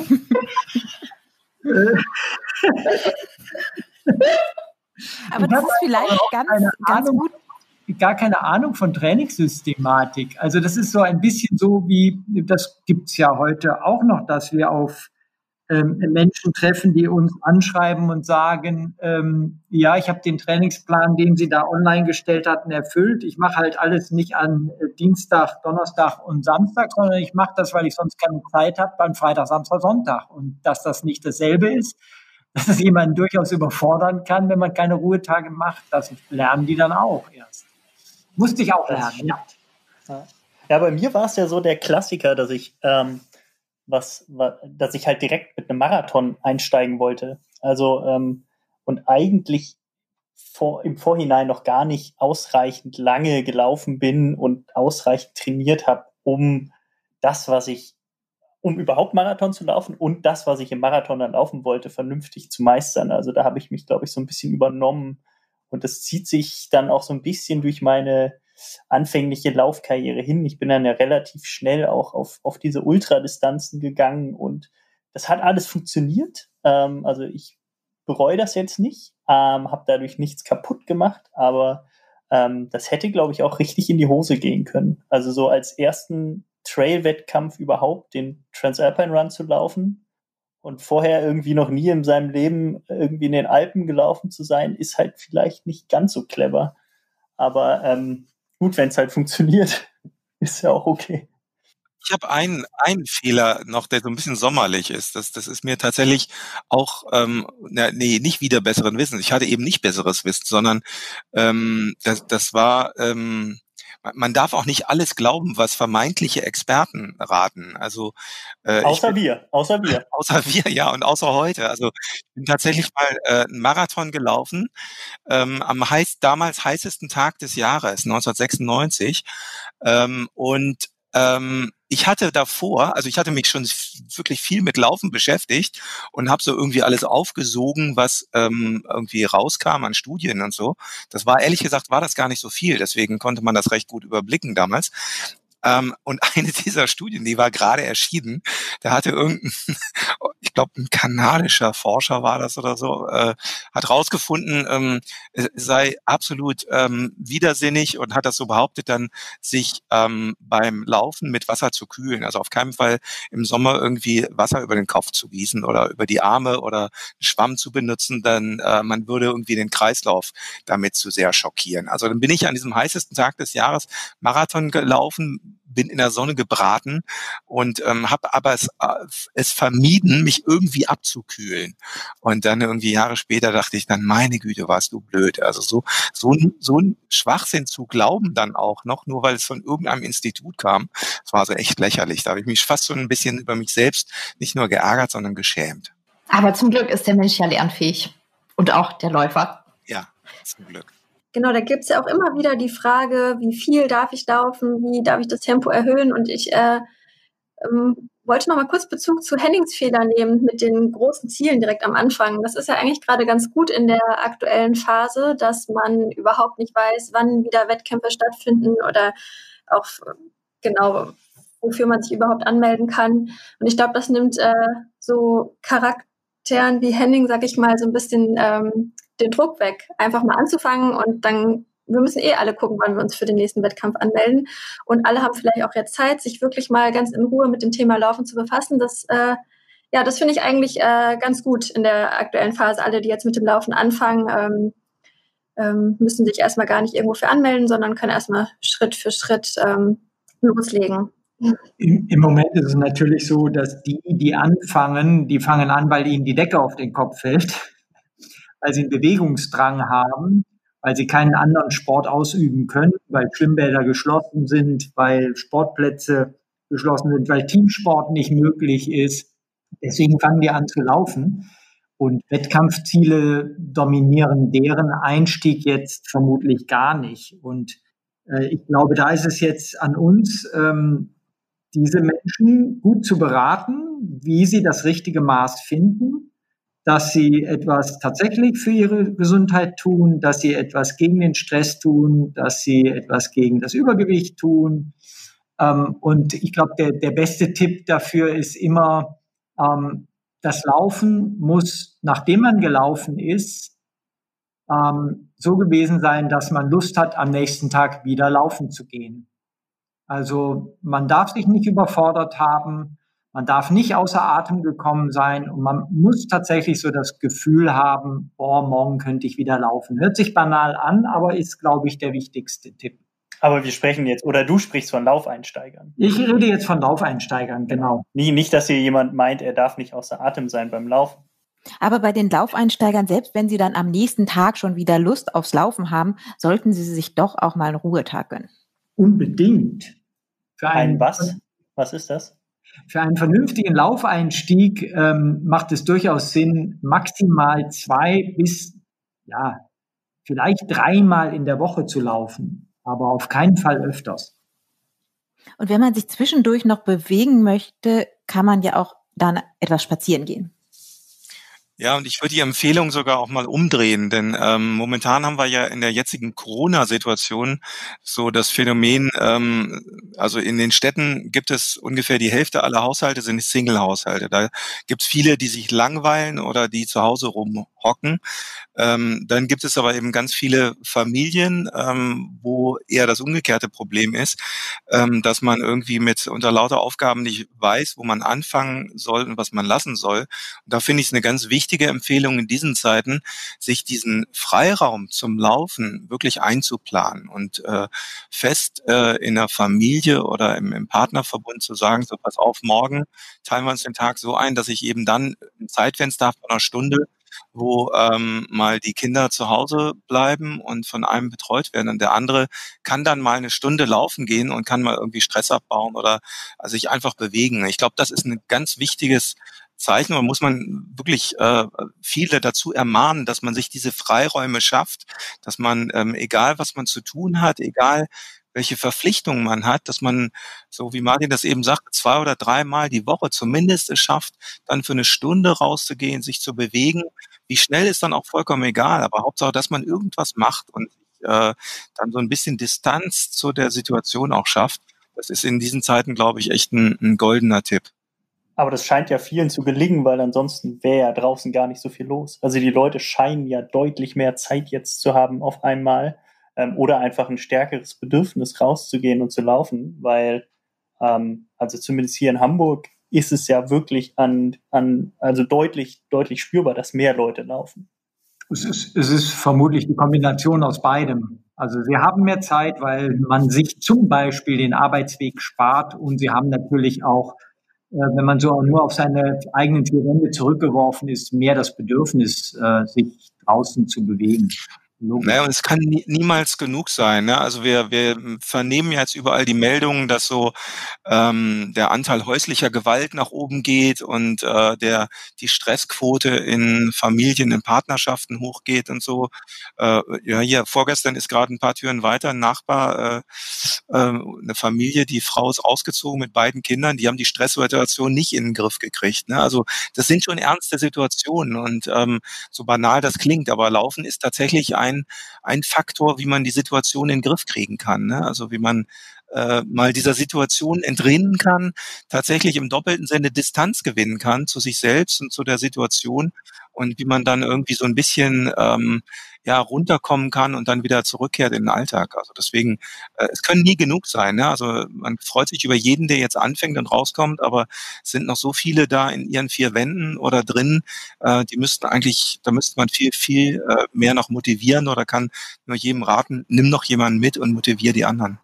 Aber das ist vielleicht ganz gut. Gar keine Ahnung von Trainingssystematik. Also das ist so ein bisschen so wie, das gibt's ja heute auch noch, dass wir auf Menschen treffen, die uns anschreiben und sagen, ja, ich habe den Trainingsplan, den Sie da online gestellt hatten, erfüllt. Ich mache halt alles nicht an Dienstag, Donnerstag und Samstag, sondern ich mache das, weil ich sonst keine Zeit habe, beim Freitag, Samstag, Sonntag. Und dass das nicht dasselbe ist, dass es jemanden durchaus überfordern kann, wenn man keine Ruhetage macht, das lernen die dann auch erst. Musste ich auch lernen, ja. Ja, bei mir war es ja so der Klassiker, dass ich dass ich halt direkt mit einem Marathon einsteigen wollte. Also und eigentlich im Vorhinein noch gar nicht ausreichend lange gelaufen bin und ausreichend trainiert habe, um überhaupt Marathon zu laufen und das, was ich im Marathon dann laufen wollte, vernünftig zu meistern. Also da habe ich mich, glaube ich, so ein bisschen übernommen. Und das zieht sich dann auch so ein bisschen durch meine anfängliche Laufkarriere hin. Ich bin dann ja relativ schnell auch auf diese Ultradistanzen gegangen und das hat alles funktioniert. Also ich bereue das jetzt nicht, habe dadurch nichts kaputt gemacht, aber das hätte, glaube ich, auch richtig in die Hose gehen können. Also so als ersten Trail-Wettkampf überhaupt, den Transalpine Run zu laufen und vorher irgendwie noch nie in seinem Leben irgendwie in den Alpen gelaufen zu sein, ist halt vielleicht nicht ganz so clever. Aber gut, wenn es halt funktioniert, ist ja auch okay. Ich habe einen Fehler noch, der so ein bisschen sommerlich ist. Das ist mir tatsächlich auch, nicht wieder besseren Wissens. Ich hatte eben nicht besseres Wissen, sondern das war, man darf auch nicht alles glauben, was vermeintliche Experten raten. Also außer wir. Außer wir, ja, und außer heute. Also ich bin tatsächlich mal einen Marathon gelaufen, am damals heißesten Tag des Jahres, 1996. Ich hatte davor, also ich hatte mich schon wirklich viel mit Laufen beschäftigt und habe so irgendwie alles aufgesogen, was irgendwie rauskam an Studien und so. Das war, ehrlich gesagt, war das gar nicht so viel, deswegen konnte man das recht gut überblicken damals. Und eine dieser Studien, die war gerade erschienen, da hatte ich glaube, ein kanadischer Forscher war das oder so, hat rausgefunden, es sei absolut widersinnig und hat das so behauptet, dann sich beim Laufen mit Wasser zu kühlen. Also auf keinen Fall im Sommer irgendwie Wasser über den Kopf zu gießen oder über die Arme oder einen Schwamm zu benutzen, dann man würde irgendwie den Kreislauf damit zu sehr schockieren. Also dann bin ich an diesem heißesten Tag des Jahres Marathon gelaufen, bin in der Sonne gebraten und habe aber es vermieden, mich irgendwie abzukühlen. Und dann irgendwie Jahre später dachte ich dann, meine Güte, warst du blöd. Also so ein Schwachsinn zu glauben dann auch noch, nur weil es von irgendeinem Institut kam, das war so echt lächerlich. Da habe ich mich fast so ein bisschen über mich selbst nicht nur geärgert, sondern geschämt. Aber zum Glück ist der Mensch ja lernfähig und auch der Läufer. Ja, zum Glück. Genau, da gibt's ja auch immer wieder die Frage, wie viel darf ich laufen, wie darf ich das Tempo erhöhen? Und ich wollte noch mal kurz Bezug zu Hennings Fehler nehmen mit den großen Zielen direkt am Anfang. Das ist ja eigentlich gerade ganz gut in der aktuellen Phase, dass man überhaupt nicht weiß, wann wieder Wettkämpfe stattfinden oder auch genau, wofür man sich überhaupt anmelden kann. Und ich glaube, das nimmt so Charakteren wie Henning, sag ich mal, so ein bisschen den Druck weg, einfach mal anzufangen und dann wir müssen alle gucken, wann wir uns für den nächsten Wettkampf anmelden. Und alle haben vielleicht auch jetzt Zeit, sich wirklich mal ganz in Ruhe mit dem Thema Laufen zu befassen. Das finde ich eigentlich ganz gut in der aktuellen Phase. Alle, die jetzt mit dem Laufen anfangen, müssen sich erstmal gar nicht irgendwo für anmelden, sondern können erstmal Schritt für Schritt loslegen. Im Moment ist es natürlich so, dass die anfangen, die fangen an, weil ihnen die Decke auf den Kopf fällt, weil sie einen Bewegungsdrang haben, weil sie keinen anderen Sport ausüben können, weil Schwimmbäder geschlossen sind, weil Sportplätze geschlossen sind, weil Teamsport nicht möglich ist. Deswegen fangen die an zu laufen. Und Wettkampfziele dominieren deren Einstieg jetzt vermutlich gar nicht. Und ich glaube, da ist es jetzt an uns, diese Menschen gut zu beraten, wie sie das richtige Maß finden, dass sie etwas tatsächlich für ihre Gesundheit tun, dass sie etwas gegen den Stress tun, dass sie etwas gegen das Übergewicht tun. Und ich glaube, der beste Tipp dafür ist immer, das Laufen muss, nachdem man gelaufen ist, so gewesen sein, dass man Lust hat, am nächsten Tag wieder laufen zu gehen. Also man darf sich nicht überfordert haben, man darf nicht außer Atem gekommen sein und man muss tatsächlich so das Gefühl haben, morgen könnte ich wieder laufen. Hört sich banal an, aber ist, glaube ich, der wichtigste Tipp. Aber wir sprechen jetzt, oder du sprichst von Laufeinsteigern. Ich rede jetzt von Laufeinsteigern, genau. Nicht, dass hier jemand meint, er darf nicht außer Atem sein beim Laufen. Aber bei den Laufeinsteigern, selbst wenn sie dann am nächsten Tag schon wieder Lust aufs Laufen haben, sollten sie sich doch auch mal einen Ruhetag gönnen. Unbedingt. Für einen was? Was ist das? Für einen vernünftigen Laufeinstieg macht es durchaus Sinn, maximal 2 bis vielleicht 3 Mal in der Woche zu laufen, aber auf keinen Fall öfters. Und wenn man sich zwischendurch noch bewegen möchte, kann man ja auch dann etwas spazieren gehen. Ja, und ich würde die Empfehlung sogar auch mal umdrehen, denn momentan haben wir ja in der jetzigen Corona-Situation so das Phänomen, also in den Städten gibt es ungefähr die Hälfte aller Haushalte sind Single-Haushalte. Da gibt es viele, die sich langweilen oder die zu Hause rumhocken. Dann gibt es aber eben ganz viele Familien, wo eher das umgekehrte Problem ist, dass man irgendwie unter lauter Aufgaben nicht weiß, wo man anfangen soll und was man lassen soll. Und da finde ich es eine ganz wichtige Empfehlung in diesen Zeiten, sich diesen Freiraum zum Laufen wirklich einzuplanen und fest in der Familie oder im Partnerverbund zu sagen, so pass auf, morgen teilen wir uns den Tag so ein, dass ich eben dann ein Zeitfenster von einer Stunde, wo mal die Kinder zu Hause bleiben und von einem betreut werden. Und der andere kann dann mal eine Stunde laufen gehen und kann mal irgendwie Stress abbauen oder sich einfach bewegen. Ich glaube, das ist ein ganz wichtiges Zeichen. Da muss man wirklich viele dazu ermahnen, dass man sich diese Freiräume schafft, dass man, egal was man zu tun hat, egal welche Verpflichtungen man hat, dass man, so wie Martin das eben sagt, 2 oder 3 Mal die Woche zumindest es schafft, dann für eine Stunde rauszugehen, sich zu bewegen. Wie schnell ist dann auch vollkommen egal, aber Hauptsache, dass man irgendwas macht und dann so ein bisschen Distanz zu der Situation auch schafft. Das ist in diesen Zeiten, glaube ich, echt ein goldener Tipp. Aber das scheint ja vielen zu gelingen, weil ansonsten wäre ja draußen gar nicht so viel los. Also die Leute scheinen ja deutlich mehr Zeit jetzt zu haben auf einmal oder einfach ein stärkeres Bedürfnis rauszugehen und zu laufen, weil also zumindest hier in Hamburg ist es ja wirklich also deutlich spürbar, dass mehr Leute laufen. Es ist vermutlich die Kombination aus beidem. Also sie haben mehr Zeit, weil man sich zum Beispiel den Arbeitsweg spart und sie haben natürlich auch, wenn man so nur auf seine eigenen 4 Wände zurückgeworfen ist, mehr das Bedürfnis, sich draußen zu bewegen. Naja, und es kann niemals genug sein. Ne? Also wir vernehmen jetzt überall die Meldungen, dass so der Anteil häuslicher Gewalt nach oben geht und die Stressquote in Familien, in Partnerschaften hochgeht und so. Ja, hier vorgestern ist gerade ein paar Türen weiter ein Nachbar, eine Familie, die Frau ist ausgezogen mit beiden Kindern, die haben die Stresssituation nicht in den Griff gekriegt. Ne? Also das sind schon ernste Situationen und so banal das klingt, aber Laufen ist tatsächlich ein Faktor, wie man die Situation in den Griff kriegen kann. Ne? Also wie man mal dieser Situation entrinnen kann, tatsächlich im doppelten Sinne Distanz gewinnen kann zu sich selbst und zu der Situation und wie man dann irgendwie so ein bisschen runterkommen kann und dann wieder zurückkehrt in den Alltag. Also deswegen, es können nie genug sein. Ne? Also man freut sich über jeden, der jetzt anfängt und rauskommt, aber es sind noch so viele da in ihren 4 Wänden oder drin, da müsste man viel mehr noch motivieren oder kann nur jedem raten, nimm noch jemanden mit und motivier die anderen.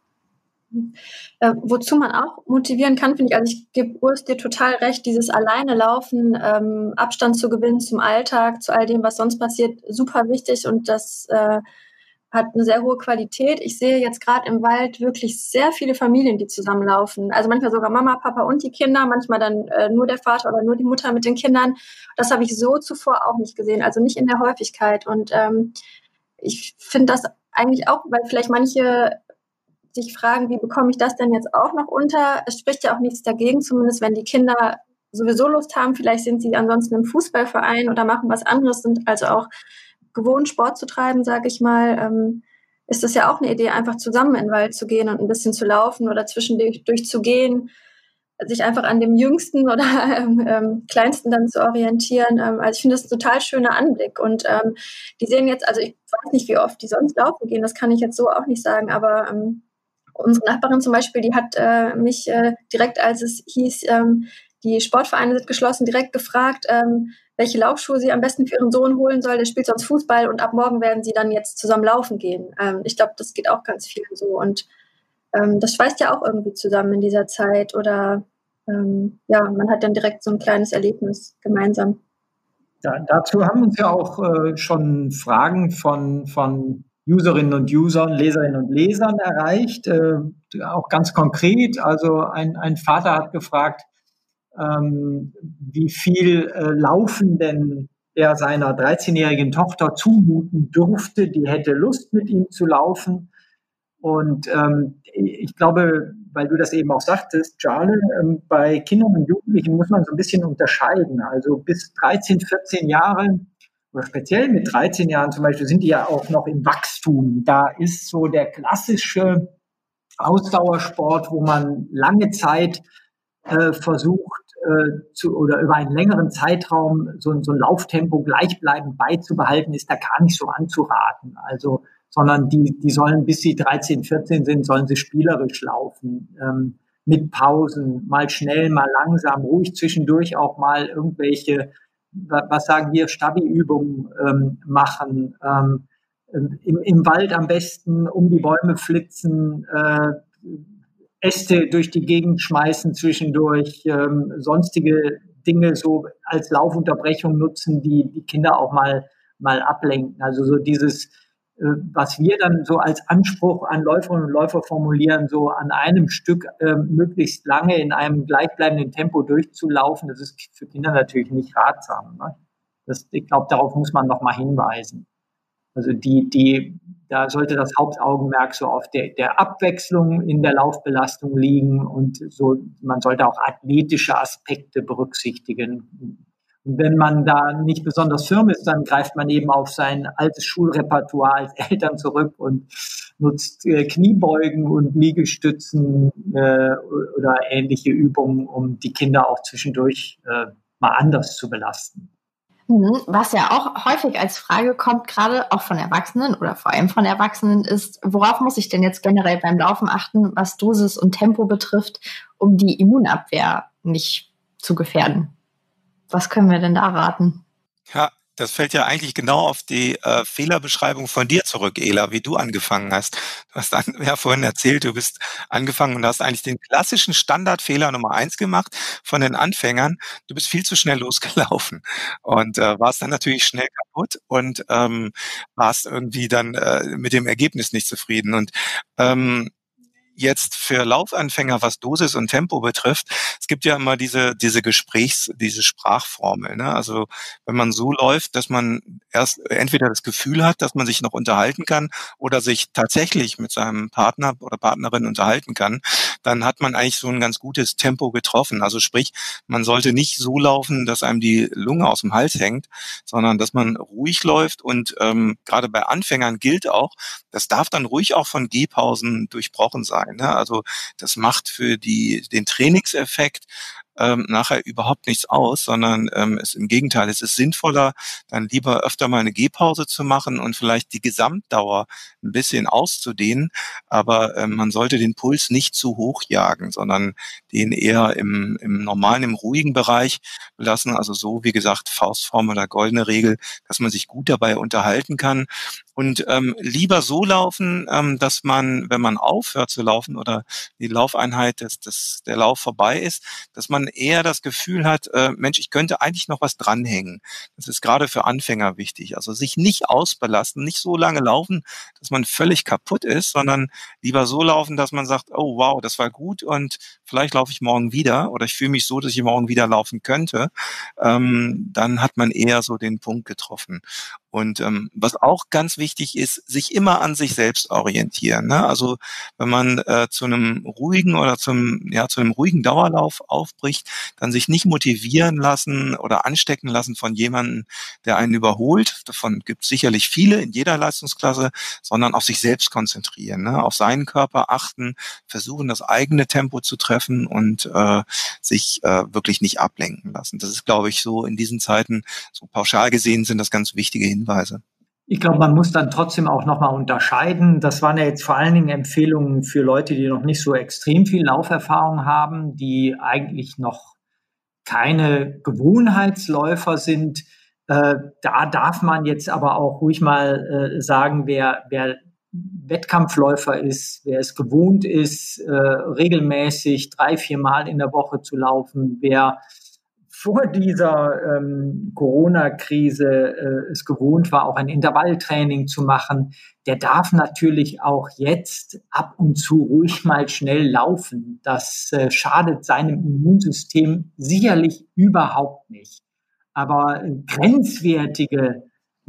Wozu man auch motivieren kann, finde ich, also ich gebe Urs dir total recht, dieses alleine Laufen, Abstand zu gewinnen zum Alltag, zu all dem, was sonst passiert, super wichtig und das hat eine sehr hohe Qualität. Ich sehe jetzt gerade im Wald wirklich sehr viele Familien, die zusammenlaufen. Also manchmal sogar Mama, Papa und die Kinder, manchmal dann nur der Vater oder nur die Mutter mit den Kindern. Das habe ich so zuvor auch nicht gesehen, also nicht in der Häufigkeit. Und ich finde das eigentlich auch, weil vielleicht manche sich fragen, wie bekomme ich das denn jetzt auch noch unter? Es spricht ja auch nichts dagegen, zumindest wenn die Kinder sowieso Lust haben. Vielleicht sind sie ansonsten im Fußballverein oder machen was anderes, sind also auch gewohnt, Sport zu treiben, sage ich mal. Ist das ja auch eine Idee, einfach zusammen in den Wald zu gehen und ein bisschen zu laufen oder zwischendurch zu gehen, sich einfach an dem Jüngsten oder Kleinsten dann zu orientieren. Also ich finde das ein total schöner Anblick. Und die sehen jetzt, also ich weiß nicht, wie oft die sonst laufen gehen, das kann ich jetzt so auch nicht sagen, aber unsere Nachbarin zum Beispiel, die hat mich direkt, als es hieß, die Sportvereine sind geschlossen, direkt gefragt, welche Laufschuhe sie am besten für ihren Sohn holen soll. Der spielt sonst Fußball und ab morgen werden sie dann jetzt zusammen laufen gehen. Ich glaube, das geht auch ganz vielen so. Und das schweißt ja auch irgendwie zusammen in dieser Zeit. Oder man hat dann direkt so ein kleines Erlebnis gemeinsam. Dazu haben uns ja auch schon Fragen von Userinnen und Usern, Leserinnen und Lesern erreicht, auch ganz konkret. Also ein Vater hat gefragt, wie viel Laufen denn er seiner 13-jährigen Tochter zumuten durfte. Die hätte Lust, mit ihm zu laufen. Und ich glaube, weil du das eben auch sagtest, Charlie, bei Kindern und Jugendlichen muss man so ein bisschen unterscheiden. Also bis 13, 14 Jahre oder speziell mit 13 Jahren zum Beispiel sind die ja auch noch im Wachstum. Da ist so der klassische Ausdauersport, wo man lange Zeit versucht oder über einen längeren Zeitraum so ein Lauftempo gleichbleibend beizubehalten, ist da gar nicht so anzuraten. Also, sondern die sollen, bis sie 13, 14 sind, sollen sie spielerisch laufen, mit Pausen, mal schnell, mal langsam, ruhig zwischendurch auch mal irgendwelche, was sagen wir, Stabi-Übungen machen, im Wald am besten um die Bäume flitzen, Äste durch die Gegend schmeißen zwischendurch, sonstige Dinge so als Laufunterbrechung nutzen, die Kinder auch mal ablenken. Also so dieses, was wir dann so als Anspruch an Läuferinnen und Läufer formulieren, so an einem Stück möglichst lange in einem gleichbleibenden Tempo durchzulaufen, das ist für Kinder natürlich nicht ratsam. Ne? Ich glaube, darauf muss man noch mal hinweisen. Also da sollte das Hauptaugenmerk so auf der Abwechslung in der Laufbelastung liegen und so, man sollte auch athletische Aspekte berücksichtigen. Und wenn man da nicht besonders firm ist, dann greift man eben auf sein altes Schulrepertoire als Eltern zurück und nutzt Kniebeugen und Liegestützen oder ähnliche Übungen, um die Kinder auch zwischendurch mal anders zu belasten. Was ja auch häufig als Frage kommt, gerade auch von Erwachsenen oder vor allem von Erwachsenen, ist, worauf muss ich denn jetzt generell beim Laufen achten, was Dosis und Tempo betrifft, um die Immunabwehr nicht zu gefährden? Was können wir denn da raten? Ja, Das fällt ja eigentlich genau auf die Fehlerbeschreibung von dir zurück, Ela, wie du angefangen hast. Du hast ja vorhin erzählt, du bist angefangen und hast eigentlich den klassischen Standardfehler Nummer 1 gemacht von den Anfängern. Du bist viel zu schnell losgelaufen und warst dann natürlich schnell kaputt und warst irgendwie dann mit dem Ergebnis nicht zufrieden. Und jetzt für Laufanfänger, was Dosis und Tempo betrifft, es gibt ja immer diese Sprachformel, ne? Also, wenn man so läuft, dass man erst entweder das Gefühl hat, dass man sich noch unterhalten kann oder sich tatsächlich mit seinem Partner oder Partnerin unterhalten kann, dann hat man eigentlich so ein ganz gutes Tempo getroffen. Also sprich, man sollte nicht so laufen, dass einem die Lunge aus dem Hals hängt, sondern dass man ruhig läuft und gerade bei Anfängern gilt auch, das darf dann ruhig auch von Gehpausen durchbrochen sein, ne? Also das macht für den Trainingseffekt nachher überhaupt nichts aus, sondern im Gegenteil, es ist sinnvoller, dann lieber öfter mal eine Gehpause zu machen und vielleicht die Gesamtdauer ein bisschen auszudehnen, aber man sollte den Puls nicht zu hoch jagen, sondern den eher im normalen, im ruhigen Bereich lassen, also so wie gesagt Faustformel oder goldene Regel, dass man sich gut dabei unterhalten kann und lieber so laufen, dass man, wenn man aufhört zu laufen oder die Laufeinheit, der Lauf vorbei ist, dass man eher das Gefühl hat, Mensch, ich könnte eigentlich noch was dranhängen. Das ist gerade für Anfänger wichtig. Also sich nicht ausbelasten, nicht so lange laufen, dass man völlig kaputt ist, sondern lieber so laufen, dass man sagt, oh wow, das war gut und vielleicht laufe ich morgen wieder oder ich fühle mich so, dass ich morgen wieder laufen könnte. Dann hat man eher so den Punkt getroffen. Und was auch ganz wichtig ist, sich immer an sich selbst orientieren, ne? Also wenn man zu einem ruhigen oder zu einem ruhigen Dauerlauf aufbricht, dann sich nicht motivieren lassen oder anstecken lassen von jemandem, der einen überholt. Davon gibt es sicherlich viele in jeder Leistungsklasse, sondern auf sich selbst konzentrieren, ne? Auf seinen Körper achten, versuchen das eigene Tempo zu treffen und sich wirklich nicht ablenken lassen. Das ist, glaube ich, so in diesen Zeiten, so pauschal gesehen, sind das ganz wichtige Hinweise. Ich glaube, man muss dann trotzdem auch nochmal unterscheiden. Das waren ja jetzt vor allen Dingen Empfehlungen für Leute, die noch nicht so extrem viel Lauferfahrung haben, die eigentlich noch keine Gewohnheitsläufer sind. Da darf man jetzt aber auch ruhig mal sagen, wer Wettkampfläufer ist, wer es gewohnt ist, regelmäßig 3-4 Mal in der Woche zu laufen, wer vor dieser Corona-Krise es gewohnt war, auch ein Intervalltraining zu machen, der darf natürlich auch jetzt ab und zu ruhig mal schnell laufen. Das schadet seinem Immunsystem sicherlich überhaupt nicht. Aber grenzwertige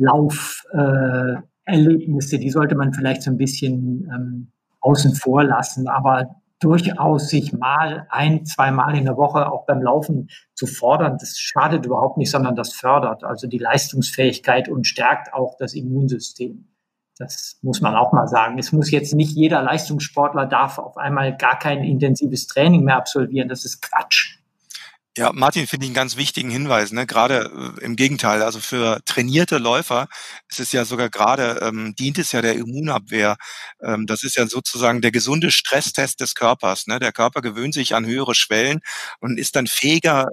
Lauferlebnisse, die sollte man vielleicht so ein bisschen außen vor lassen. Aber durchaus sich mal 1-2 Mal in der Woche auch beim Laufen zu fordern, das schadet überhaupt nicht, sondern das fördert also die Leistungsfähigkeit und stärkt auch das Immunsystem. Das muss man auch mal sagen. Es muss jetzt nicht jeder Leistungssportler darf auf einmal gar kein intensives Training mehr absolvieren. Das ist Quatsch. Ja, Martin, finde ich einen ganz wichtigen Hinweis, ne? Gerade im Gegenteil, also für trainierte Läufer ist es ja sogar gerade, dient es ja der Immunabwehr. Das ist ja sozusagen der gesunde Stresstest des Körpers, ne? Der Körper gewöhnt sich an höhere Schwellen und ist dann fähiger,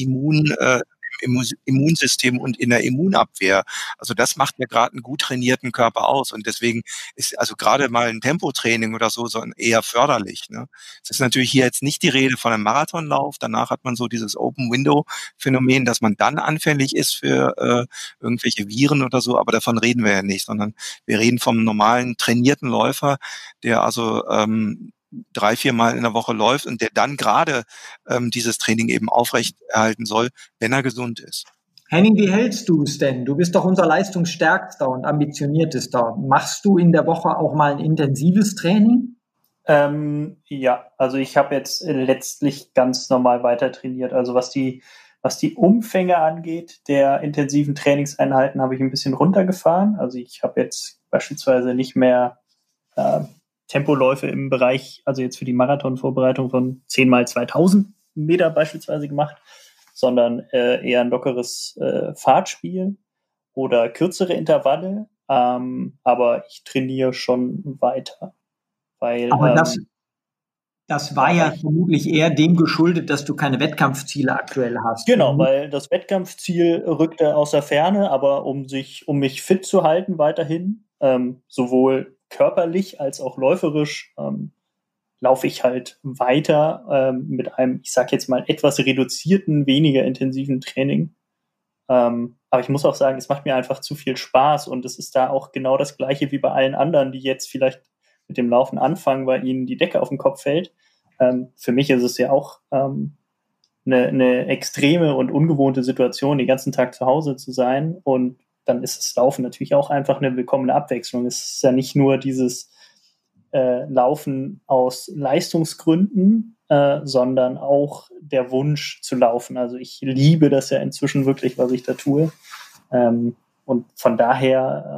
im Immunsystem und in der Immunabwehr. Also das macht ja gerade einen gut trainierten Körper aus und deswegen ist also gerade mal ein Tempotraining oder so eher förderlich, ne? Es ist natürlich hier jetzt nicht die Rede von einem Marathonlauf. Danach hat man so dieses Open-Window-Phänomen, dass man dann anfällig ist für irgendwelche Viren oder so. Aber davon reden wir ja nicht, sondern wir reden vom normalen trainierten Läufer, der also 3-4 Mal in der Woche läuft und der dann gerade dieses Training eben aufrechterhalten soll, wenn er gesund ist. Henning, wie hältst du es denn? Du bist doch unser leistungsstärkster und ambitioniertester. Machst du in der Woche auch mal ein intensives Training? Ja, also ich habe jetzt letztlich ganz normal weiter trainiert. Also was die Umfänge angeht, der intensiven Trainingseinheiten habe ich ein bisschen runtergefahren. Also ich habe jetzt beispielsweise nicht mehr Tempoläufe im Bereich, also jetzt für die Marathonvorbereitung von 10 mal 2000 Meter beispielsweise gemacht, sondern eher ein lockeres Fahrtspiel oder kürzere Intervalle. Aber ich trainiere schon weiter. Weil, Aber Das war ja vermutlich eher dem geschuldet, dass du keine Wettkampfziele aktuell hast. Genau, weil das Wettkampfziel rückte außer Ferne, aber um mich fit zu halten weiterhin, sowohl körperlich als auch läuferisch, laufe ich halt weiter mit einem, ich sag jetzt mal, etwas reduzierten, weniger intensiven Training. Aber ich muss auch sagen, es macht mir einfach zu viel Spaß und es ist da auch genau das Gleiche wie bei allen anderen, die jetzt vielleicht mit dem Laufen anfangen, weil ihnen die Decke auf den Kopf fällt. Für mich ist es ja auch eine extreme und ungewohnte Situation, den ganzen Tag zu Hause zu sein. Und dann ist das Laufen natürlich auch einfach eine willkommene Abwechslung. Es ist ja nicht nur dieses Laufen aus Leistungsgründen, sondern auch der Wunsch zu laufen. Also ich liebe das ja inzwischen wirklich, was ich da tue. Und von daher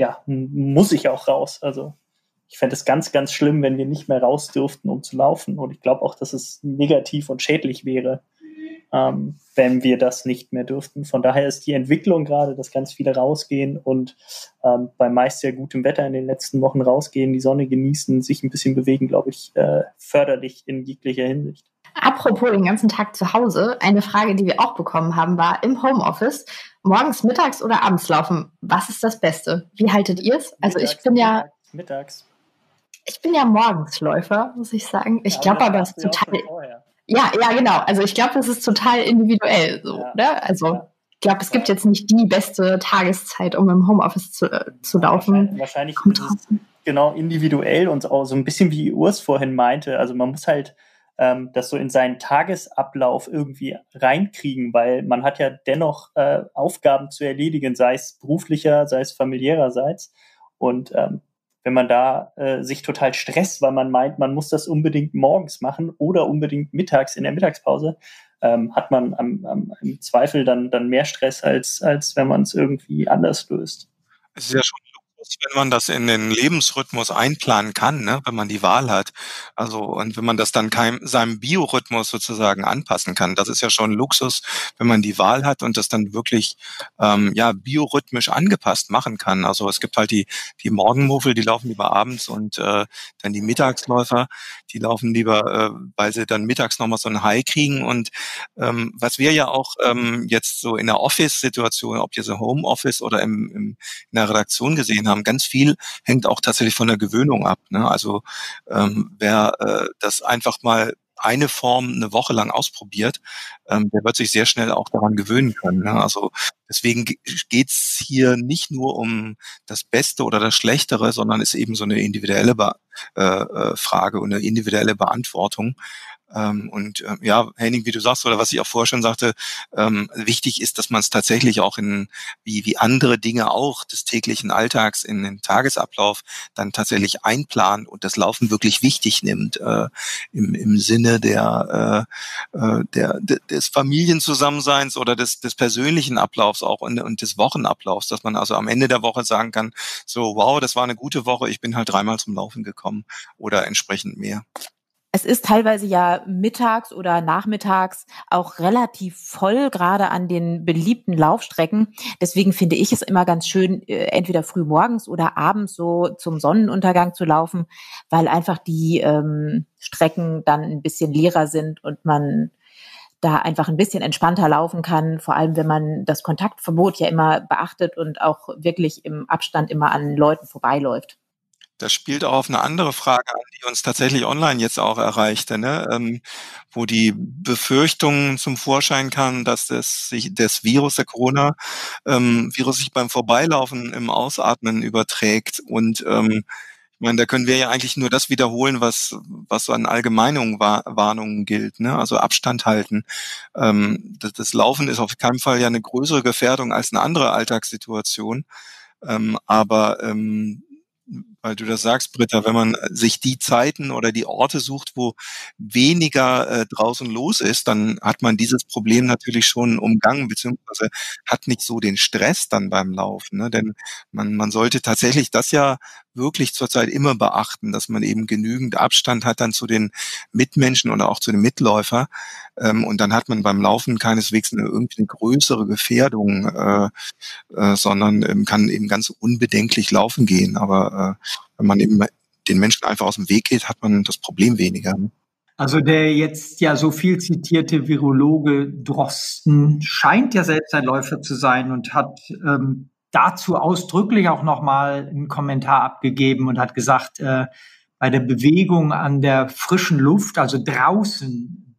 muss ich auch raus. Also ich fände es ganz, ganz schlimm, wenn wir nicht mehr raus dürften, um zu laufen. Und ich glaube auch, dass es negativ und schädlich wäre, wenn wir das nicht mehr dürften. Von daher ist die Entwicklung gerade, dass ganz viele rausgehen und bei meist sehr gutem Wetter in den letzten Wochen rausgehen, die Sonne genießen, sich ein bisschen bewegen, glaube ich, förderlich in jeglicher Hinsicht. Apropos den ganzen Tag zu Hause, eine Frage, die wir auch bekommen haben, war im Homeoffice, morgens, mittags oder abends laufen. Was ist das Beste? Wie haltet ihr es? Also Mittags. Ich bin ja Morgensläufer, muss ich sagen. Ich glaube aber, es ist total... Ja, genau. Also ich glaube, das ist total individuell so, oder? Also ich glaube, es gibt jetzt nicht die beste Tageszeit, um im Homeoffice zu laufen. Wahrscheinlich ist es genau individuell und auch so ein bisschen wie Urs vorhin meinte. Also man muss halt das so in seinen Tagesablauf irgendwie reinkriegen, weil man hat ja dennoch Aufgaben zu erledigen, sei es beruflicher, sei es familiärerseits. Und wenn man da sich total stresst, weil man meint, man muss das unbedingt morgens machen oder unbedingt mittags in der Mittagspause, hat man im Zweifel dann mehr Stress, als wenn man es irgendwie anders löst. Es ist ja schon Luxus, wenn man das in den Lebensrhythmus einplanen kann, ne, wenn man die Wahl hat. Also, und wenn man das dann seinem Biorhythmus sozusagen anpassen kann. Das ist ja schon Luxus, wenn man die Wahl hat und das dann wirklich, biorhythmisch angepasst machen kann. Also, es gibt halt die Morgenmuffel, die laufen lieber abends und, dann die Mittagsläufer, die laufen lieber, weil sie dann mittags nochmal so ein High kriegen. Und, was wir ja auch, jetzt so in der Office-Situation, ob jetzt im Homeoffice oder in der Redaktion gesehen haben, ganz viel hängt auch tatsächlich von der Gewöhnung ab. Ne? Also wer das einfach mal eine Form eine Woche lang ausprobiert, der wird sich sehr schnell auch daran gewöhnen können. Ne? Also deswegen geht's hier nicht nur um das Beste oder das Schlechtere, sondern ist eben so eine individuelle Frage und eine individuelle Beantwortung. Henning, wie du sagst, oder was ich auch vorher schon sagte, wichtig ist, dass man es tatsächlich auch wie andere Dinge auch des täglichen Alltags in den Tagesablauf dann tatsächlich einplant und das Laufen wirklich wichtig nimmt, im Sinne des Familienzusammenseins oder des persönlichen Ablaufs auch und des Wochenablaufs, dass man also am Ende der Woche sagen kann, so, wow, das war eine gute Woche, ich bin halt 3-mal zum Laufen gekommen oder entsprechend mehr. Es ist teilweise ja mittags oder nachmittags auch relativ voll, gerade an den beliebten Laufstrecken. Deswegen finde ich es immer ganz schön, entweder früh morgens oder abends so zum Sonnenuntergang zu laufen, weil einfach die Strecken dann ein bisschen leerer sind und man da einfach ein bisschen entspannter laufen kann, vor allem wenn man das Kontaktverbot ja immer beachtet und auch wirklich im Abstand immer an Leuten vorbeiläuft. Das spielt auch auf eine andere Frage an, die uns tatsächlich online jetzt auch erreichte, ne? Wo die Befürchtung zum Vorschein kam, dass das Virus, der Corona-Virus sich beim Vorbeilaufen im Ausatmen überträgt. Und ich meine, da können wir ja eigentlich nur das wiederholen, was so an allgemeinen Warnungen gilt, ne? Also Abstand halten. Das Laufen ist auf keinen Fall ja eine größere Gefährdung als eine andere Alltagssituation. Weil du das sagst, Britta, wenn man sich die Zeiten oder die Orte sucht, wo weniger draußen los ist, dann hat man dieses Problem natürlich schon umgangen, beziehungsweise hat nicht so den Stress dann beim Laufen. Ne? Denn man sollte tatsächlich das ja wirklich zurzeit immer beachten, dass man eben genügend Abstand hat dann zu den Mitmenschen oder auch zu den Mitläufer. Und dann hat man beim Laufen keineswegs irgendwie eine größere Gefährdung, sondern kann eben ganz unbedenklich laufen gehen. Aber wenn man eben den Menschen einfach aus dem Weg geht, hat man das Problem weniger. Also der jetzt ja so viel zitierte Virologe Drosten scheint ja selbst ein Läufer zu sein und hat dazu ausdrücklich auch nochmal einen Kommentar abgegeben und hat gesagt, bei der Bewegung an der frischen Luft, also draußen,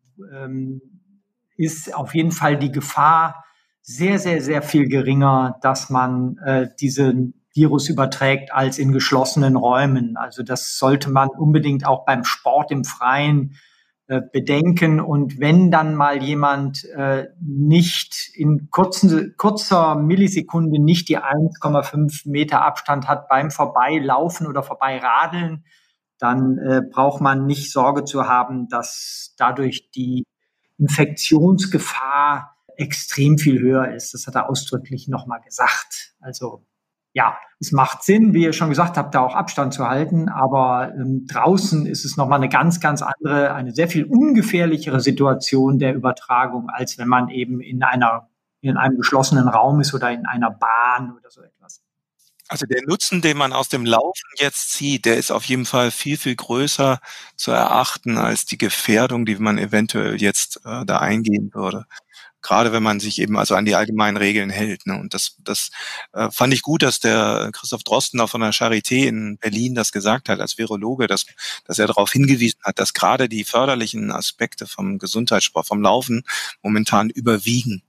ist auf jeden Fall die Gefahr sehr, sehr, sehr viel geringer, dass man diesen Virus überträgt als in geschlossenen Räumen. Also das sollte man unbedingt auch beim Sport im Freien bedenken. Und wenn dann mal jemand nicht in kurzer Millisekunde nicht die 1,5 Meter Abstand hat beim Vorbeilaufen oder Vorbeiradeln, dann braucht man nicht Sorge zu haben, dass dadurch die Infektionsgefahr extrem viel höher ist. Das hat er ausdrücklich nochmal gesagt. Also ja, es macht Sinn, wie ihr schon gesagt habt, da auch Abstand zu halten, aber draußen ist es nochmal eine ganz, ganz andere, eine sehr viel ungefährlichere Situation der Übertragung, als wenn man eben in einem geschlossenen Raum ist oder in einer Bahn oder so etwas. Also der Nutzen, den man aus dem Laufen jetzt zieht, der ist auf jeden Fall viel, viel größer zu erachten als die Gefährdung, die man eventuell jetzt da eingehen würde. Gerade wenn man sich eben also an die allgemeinen Regeln hält. Ne? Und das fand ich gut, dass der Christoph Drosten auch von der Charité in Berlin das gesagt hat, als Virologe, dass er darauf hingewiesen hat, dass gerade die förderlichen Aspekte vom Gesundheitssport, vom Laufen momentan überwiegen.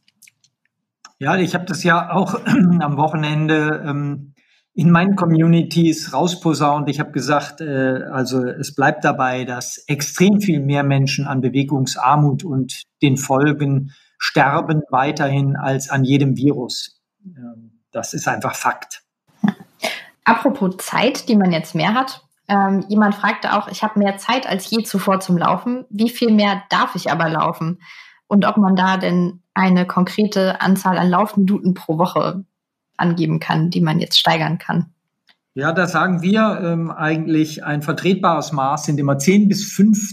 Ja, ich habe das ja auch am Wochenende in meinen Communities rausposaunt. Ich habe gesagt, also es bleibt dabei, dass extrem viel mehr Menschen an Bewegungsarmut und den Folgen sterben weiterhin als an jedem Virus. Das ist einfach Fakt. Apropos Zeit, die man jetzt mehr hat. Jemand fragte auch, ich habe mehr Zeit als je zuvor zum Laufen. Wie viel mehr darf ich aber laufen? Und ob man da denn eine konkrete Anzahl an Laufminuten pro Woche angeben kann, die man jetzt steigern kann. Ja, da sagen wir eigentlich ein vertretbares Maß, sind immer 10 bis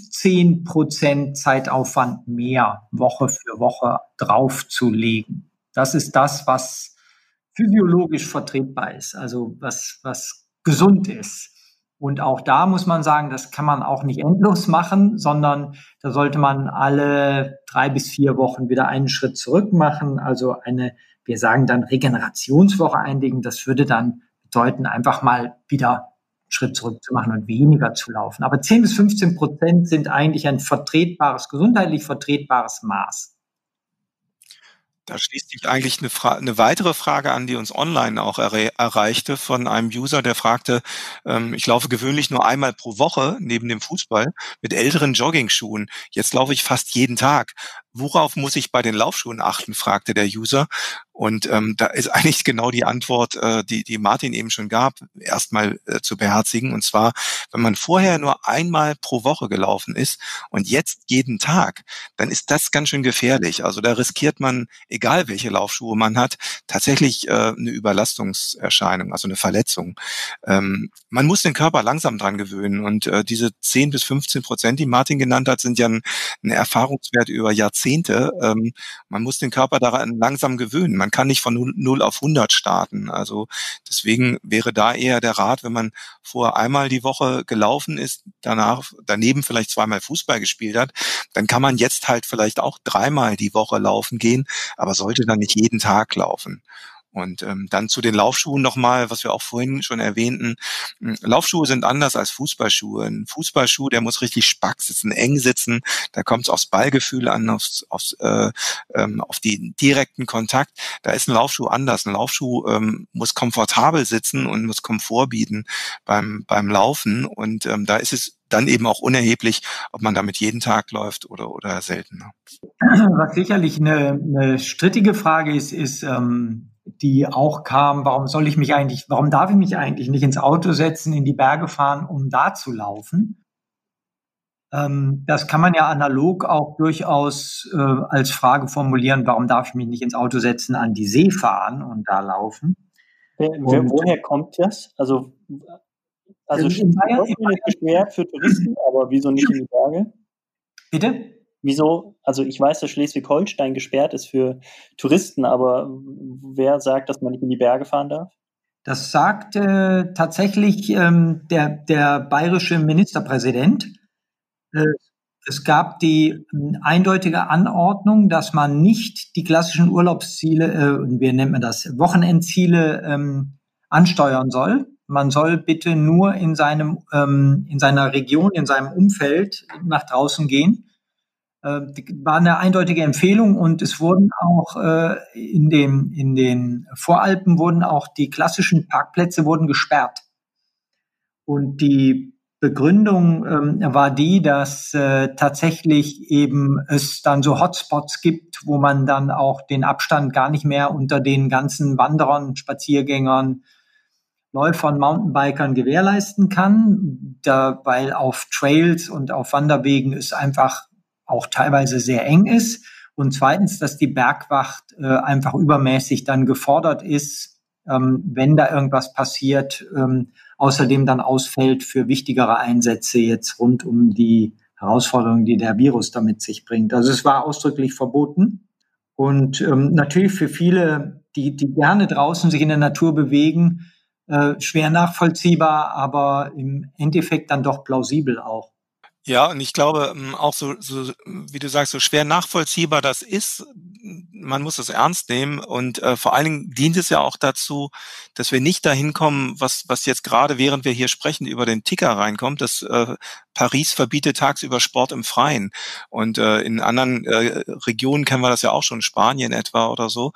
15% Zeitaufwand mehr Woche für Woche draufzulegen. Das ist das, was physiologisch vertretbar ist, also was gesund ist. Und auch da muss man sagen, das kann man auch nicht endlos machen, sondern da sollte man alle 3 bis 4 Wochen wieder einen Schritt zurück machen. Also wir sagen dann Regenerationswoche einlegen. Das würde dann bedeuten, einfach mal wieder einen Schritt zurück zu machen und weniger zu laufen. Aber 10 bis 15% sind eigentlich ein gesundheitlich vertretbares Maß. Da schließt sich eigentlich eine weitere Frage an, die uns online auch erreichte von einem User, der fragte, ich laufe gewöhnlich nur einmal pro Woche neben dem Fußball mit älteren Joggingschuhen. Jetzt laufe ich fast jeden Tag. Worauf muss ich bei den Laufschuhen achten, fragte der User. Und da ist eigentlich genau die Antwort, die Martin eben schon gab, erstmal zu beherzigen. Und zwar, wenn man vorher nur einmal pro Woche gelaufen ist und jetzt jeden Tag, dann ist das ganz schön gefährlich. Also da riskiert man, egal welche Laufschuhe man hat, tatsächlich eine Überlastungserscheinung, also eine Verletzung. Man muss den Körper langsam dran gewöhnen. Und diese 10 bis 15%, die Martin genannt hat, sind ja ein Erfahrungswert über Jahrzehnte. Man muss den Körper daran langsam gewöhnen. Man kann nicht von 0 auf 100 starten. Also deswegen wäre da eher der Rat, wenn man vorher einmal die Woche gelaufen ist, daneben vielleicht 2-mal Fußball gespielt hat, dann kann man jetzt halt vielleicht auch 3-mal die Woche laufen gehen, aber sollte dann nicht jeden Tag laufen. Und dann zu den Laufschuhen nochmal, was wir auch vorhin schon erwähnten. Laufschuhe sind anders als Fußballschuhe. Ein Fußballschuh, der muss richtig spack sitzen, eng sitzen. Da kommt es aufs Ballgefühl an, auf den direkten Kontakt. Da ist ein Laufschuh anders. Ein Laufschuh muss komfortabel sitzen und muss Komfort bieten beim Laufen. Und da ist es dann eben auch unerheblich, ob man damit jeden Tag läuft oder seltener. Was sicherlich eine strittige Frage ist, die auch kam, warum darf ich mich eigentlich nicht ins Auto setzen, in die Berge fahren, um da zu laufen? Das kann man ja analog auch durchaus als Frage formulieren, warum darf ich mich nicht ins Auto setzen, an die See fahren und da laufen? Woher kommt das? Also Schleswig-Holstein ist gesperrt für Touristen, aber wieso nicht in die Berge? Bitte? Wieso? Also ich weiß, dass Schleswig-Holstein gesperrt ist für Touristen, aber wer sagt, dass man nicht in die Berge fahren darf? Das sagt tatsächlich der bayerische Ministerpräsident. Es gab die eindeutige Anordnung, dass man nicht die klassischen Urlaubsziele, wie nennt man das, Wochenendziele ansteuern soll. Man soll bitte nur in seiner Region, in seinem Umfeld nach draußen gehen. War eine eindeutige Empfehlung und es wurden auch in den Voralpen wurden auch die klassischen Parkplätze wurden gesperrt. Und die Begründung war die, dass tatsächlich eben es dann so Hotspots gibt, wo man dann auch den Abstand gar nicht mehr unter den ganzen Wanderern, Spaziergängern, Läufern, Mountainbikern gewährleisten kann, weil auf Trails und auf Wanderwegen es einfach auch teilweise sehr eng ist. Und zweitens, dass die Bergwacht einfach übermäßig dann gefordert ist, wenn da irgendwas passiert, außerdem dann ausfällt für wichtigere Einsätze jetzt rund um die Herausforderungen, die der Virus damit sich bringt. Also es war ausdrücklich verboten. Und natürlich für viele, die gerne draußen sich in der Natur bewegen, schwer nachvollziehbar, aber im Endeffekt dann doch plausibel auch. Ja, und ich glaube auch so, wie du sagst, so schwer nachvollziehbar das ist, man muss es ernst nehmen und vor allen Dingen dient es ja auch dazu, dass wir nicht dahin kommen, was jetzt gerade, während wir hier sprechen, über den Ticker reinkommt, dass Paris verbietet tagsüber Sport im Freien und in anderen Regionen kennen wir das ja auch schon, Spanien etwa oder so.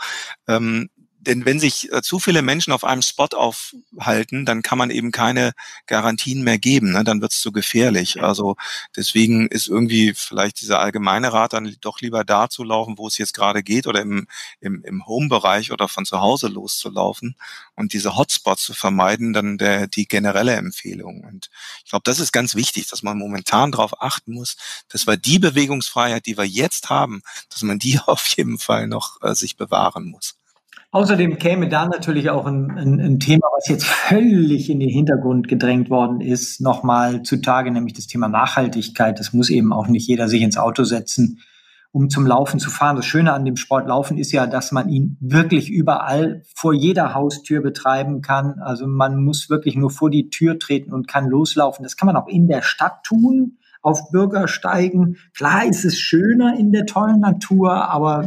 Denn wenn sich zu viele Menschen auf einem Spot aufhalten, dann kann man eben keine Garantien mehr geben, ne? Dann wird es zu gefährlich. Also deswegen ist irgendwie vielleicht dieser allgemeine Rat dann doch lieber da zu laufen, wo es jetzt gerade geht oder im Home-Bereich oder von zu Hause loszulaufen und diese Hotspots zu vermeiden, dann die generelle Empfehlung. Und ich glaube, das ist ganz wichtig, dass man momentan darauf achten muss, dass wir die Bewegungsfreiheit, die wir jetzt haben, dass man die auf jeden Fall noch sich bewahren muss. Außerdem käme da natürlich auch ein Thema, was jetzt völlig in den Hintergrund gedrängt worden ist, nochmal zutage, nämlich das Thema Nachhaltigkeit. Das muss eben auch nicht jeder sich ins Auto setzen, um zum Laufen zu fahren. Das Schöne an dem Sportlaufen ist ja, dass man ihn wirklich überall vor jeder Haustür betreiben kann. Also man muss wirklich nur vor die Tür treten und kann loslaufen. Das kann man auch in der Stadt tun, auf Bürgersteigen. Klar ist es schöner in der tollen Natur, aber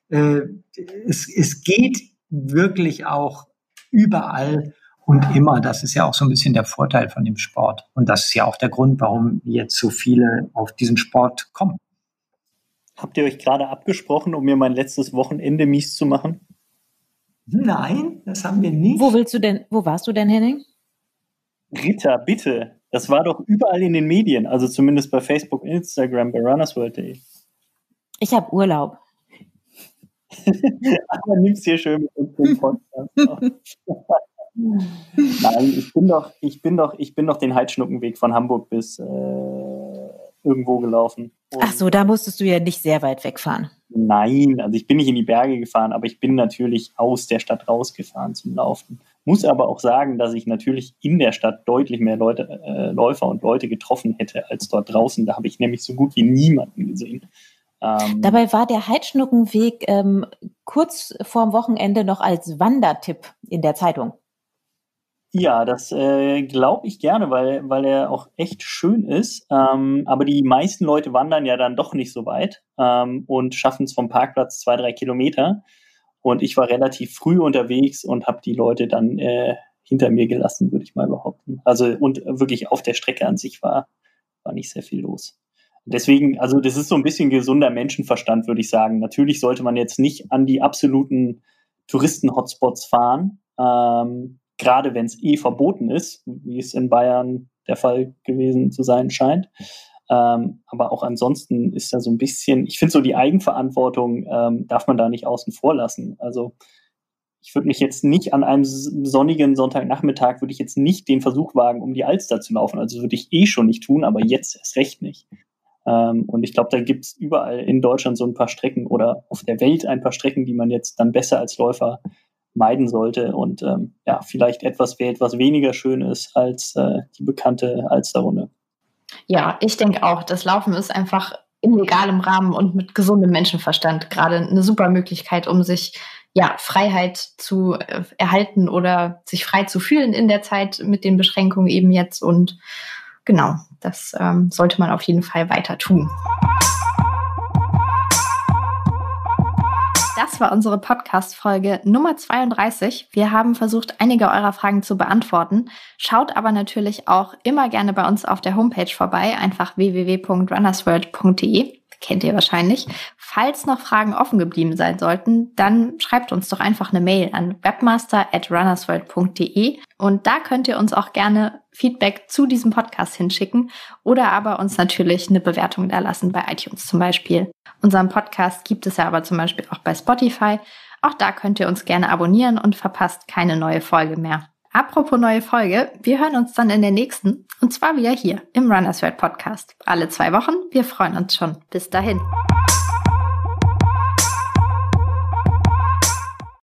es geht wirklich auch überall und immer. Das ist ja auch so ein bisschen der Vorteil von dem Sport. Und das ist ja auch der Grund, warum jetzt so viele auf diesen Sport kommen. Habt ihr euch gerade abgesprochen, um mir mein letztes Wochenende mies zu machen? Nein, das haben wir nicht. Wo warst du denn, Henning? Ritter, bitte. Das war doch überall in den Medien, also zumindest bei Facebook, Instagram, bei runnersworld.de. Ich habe Urlaub. Aber nimm's hier schön mit uns den Podcast. Nein, ich bin doch den Heidschnuckenweg von Hamburg bis irgendwo gelaufen. Und Ach so, da musstest du ja nicht sehr weit wegfahren. nein, also ich bin nicht in die Berge gefahren, aber ich bin natürlich aus der Stadt rausgefahren zum Laufen. Muss aber auch sagen, dass ich natürlich in der Stadt deutlich mehr Läufer und Leute getroffen hätte als dort draußen. Da habe ich nämlich so gut wie niemanden gesehen. Dabei war der Heidschnuckenweg kurz vorm Wochenende noch als Wandertipp in der Zeitung. Ja, das glaube ich gerne, weil er auch echt schön ist. Aber die meisten Leute wandern ja dann doch nicht so weit und schaffen es vom Parkplatz 2-3 Kilometer. Und ich war relativ früh unterwegs und habe die Leute dann hinter mir gelassen, würde ich mal behaupten. Also und wirklich auf der Strecke an sich war nicht sehr viel los. Deswegen, also das ist so ein bisschen gesunder Menschenverstand, würde ich sagen. Natürlich sollte man jetzt nicht an die absoluten Touristen-Hotspots fahren, gerade wenn es verboten ist, wie es in Bayern der Fall gewesen zu sein scheint. Aber auch ansonsten ist da so ein bisschen, ich finde so die Eigenverantwortung darf man da nicht außen vor lassen. Also ich würde mich jetzt nicht an einem sonnigen Sonntagnachmittag, würde ich jetzt nicht den Versuch wagen, um die Alster zu laufen. Also das würde ich schon nicht tun, aber jetzt erst recht nicht. Und ich glaube, da gibt es überall in Deutschland so ein paar Strecken oder auf der Welt ein paar Strecken, die man jetzt dann besser als Läufer meiden sollte und vielleicht etwas weniger schön ist als die bekannte Alsterrunde. Ja, ich denke auch, das Laufen ist einfach in legalem Rahmen und mit gesundem Menschenverstand gerade eine super Möglichkeit, um sich Freiheit zu erhalten oder sich frei zu fühlen in der Zeit mit den Beschränkungen eben jetzt. Und genau, das sollte man auf jeden Fall weiter tun. Das war unsere Podcast-Folge Nummer 32. Wir haben versucht, einige eurer Fragen zu beantworten. Schaut aber natürlich auch immer gerne bei uns auf der Homepage vorbei, einfach www.runnersworld.de. Kennt ihr wahrscheinlich. Falls noch Fragen offen geblieben sein sollten, dann schreibt uns doch einfach eine Mail an webmaster@runnersworld.de und da könnt ihr uns auch gerne Feedback zu diesem Podcast hinschicken oder aber uns natürlich eine Bewertung da lassen, bei iTunes zum Beispiel. Unseren Podcast gibt es ja aber zum Beispiel auch bei Spotify. Auch da könnt ihr uns gerne abonnieren und verpasst keine neue Folge mehr. Apropos neue Folge, wir hören uns dann in der nächsten und zwar wieder hier im Runners World Podcast. Alle 2 Wochen, wir freuen uns schon. Bis dahin.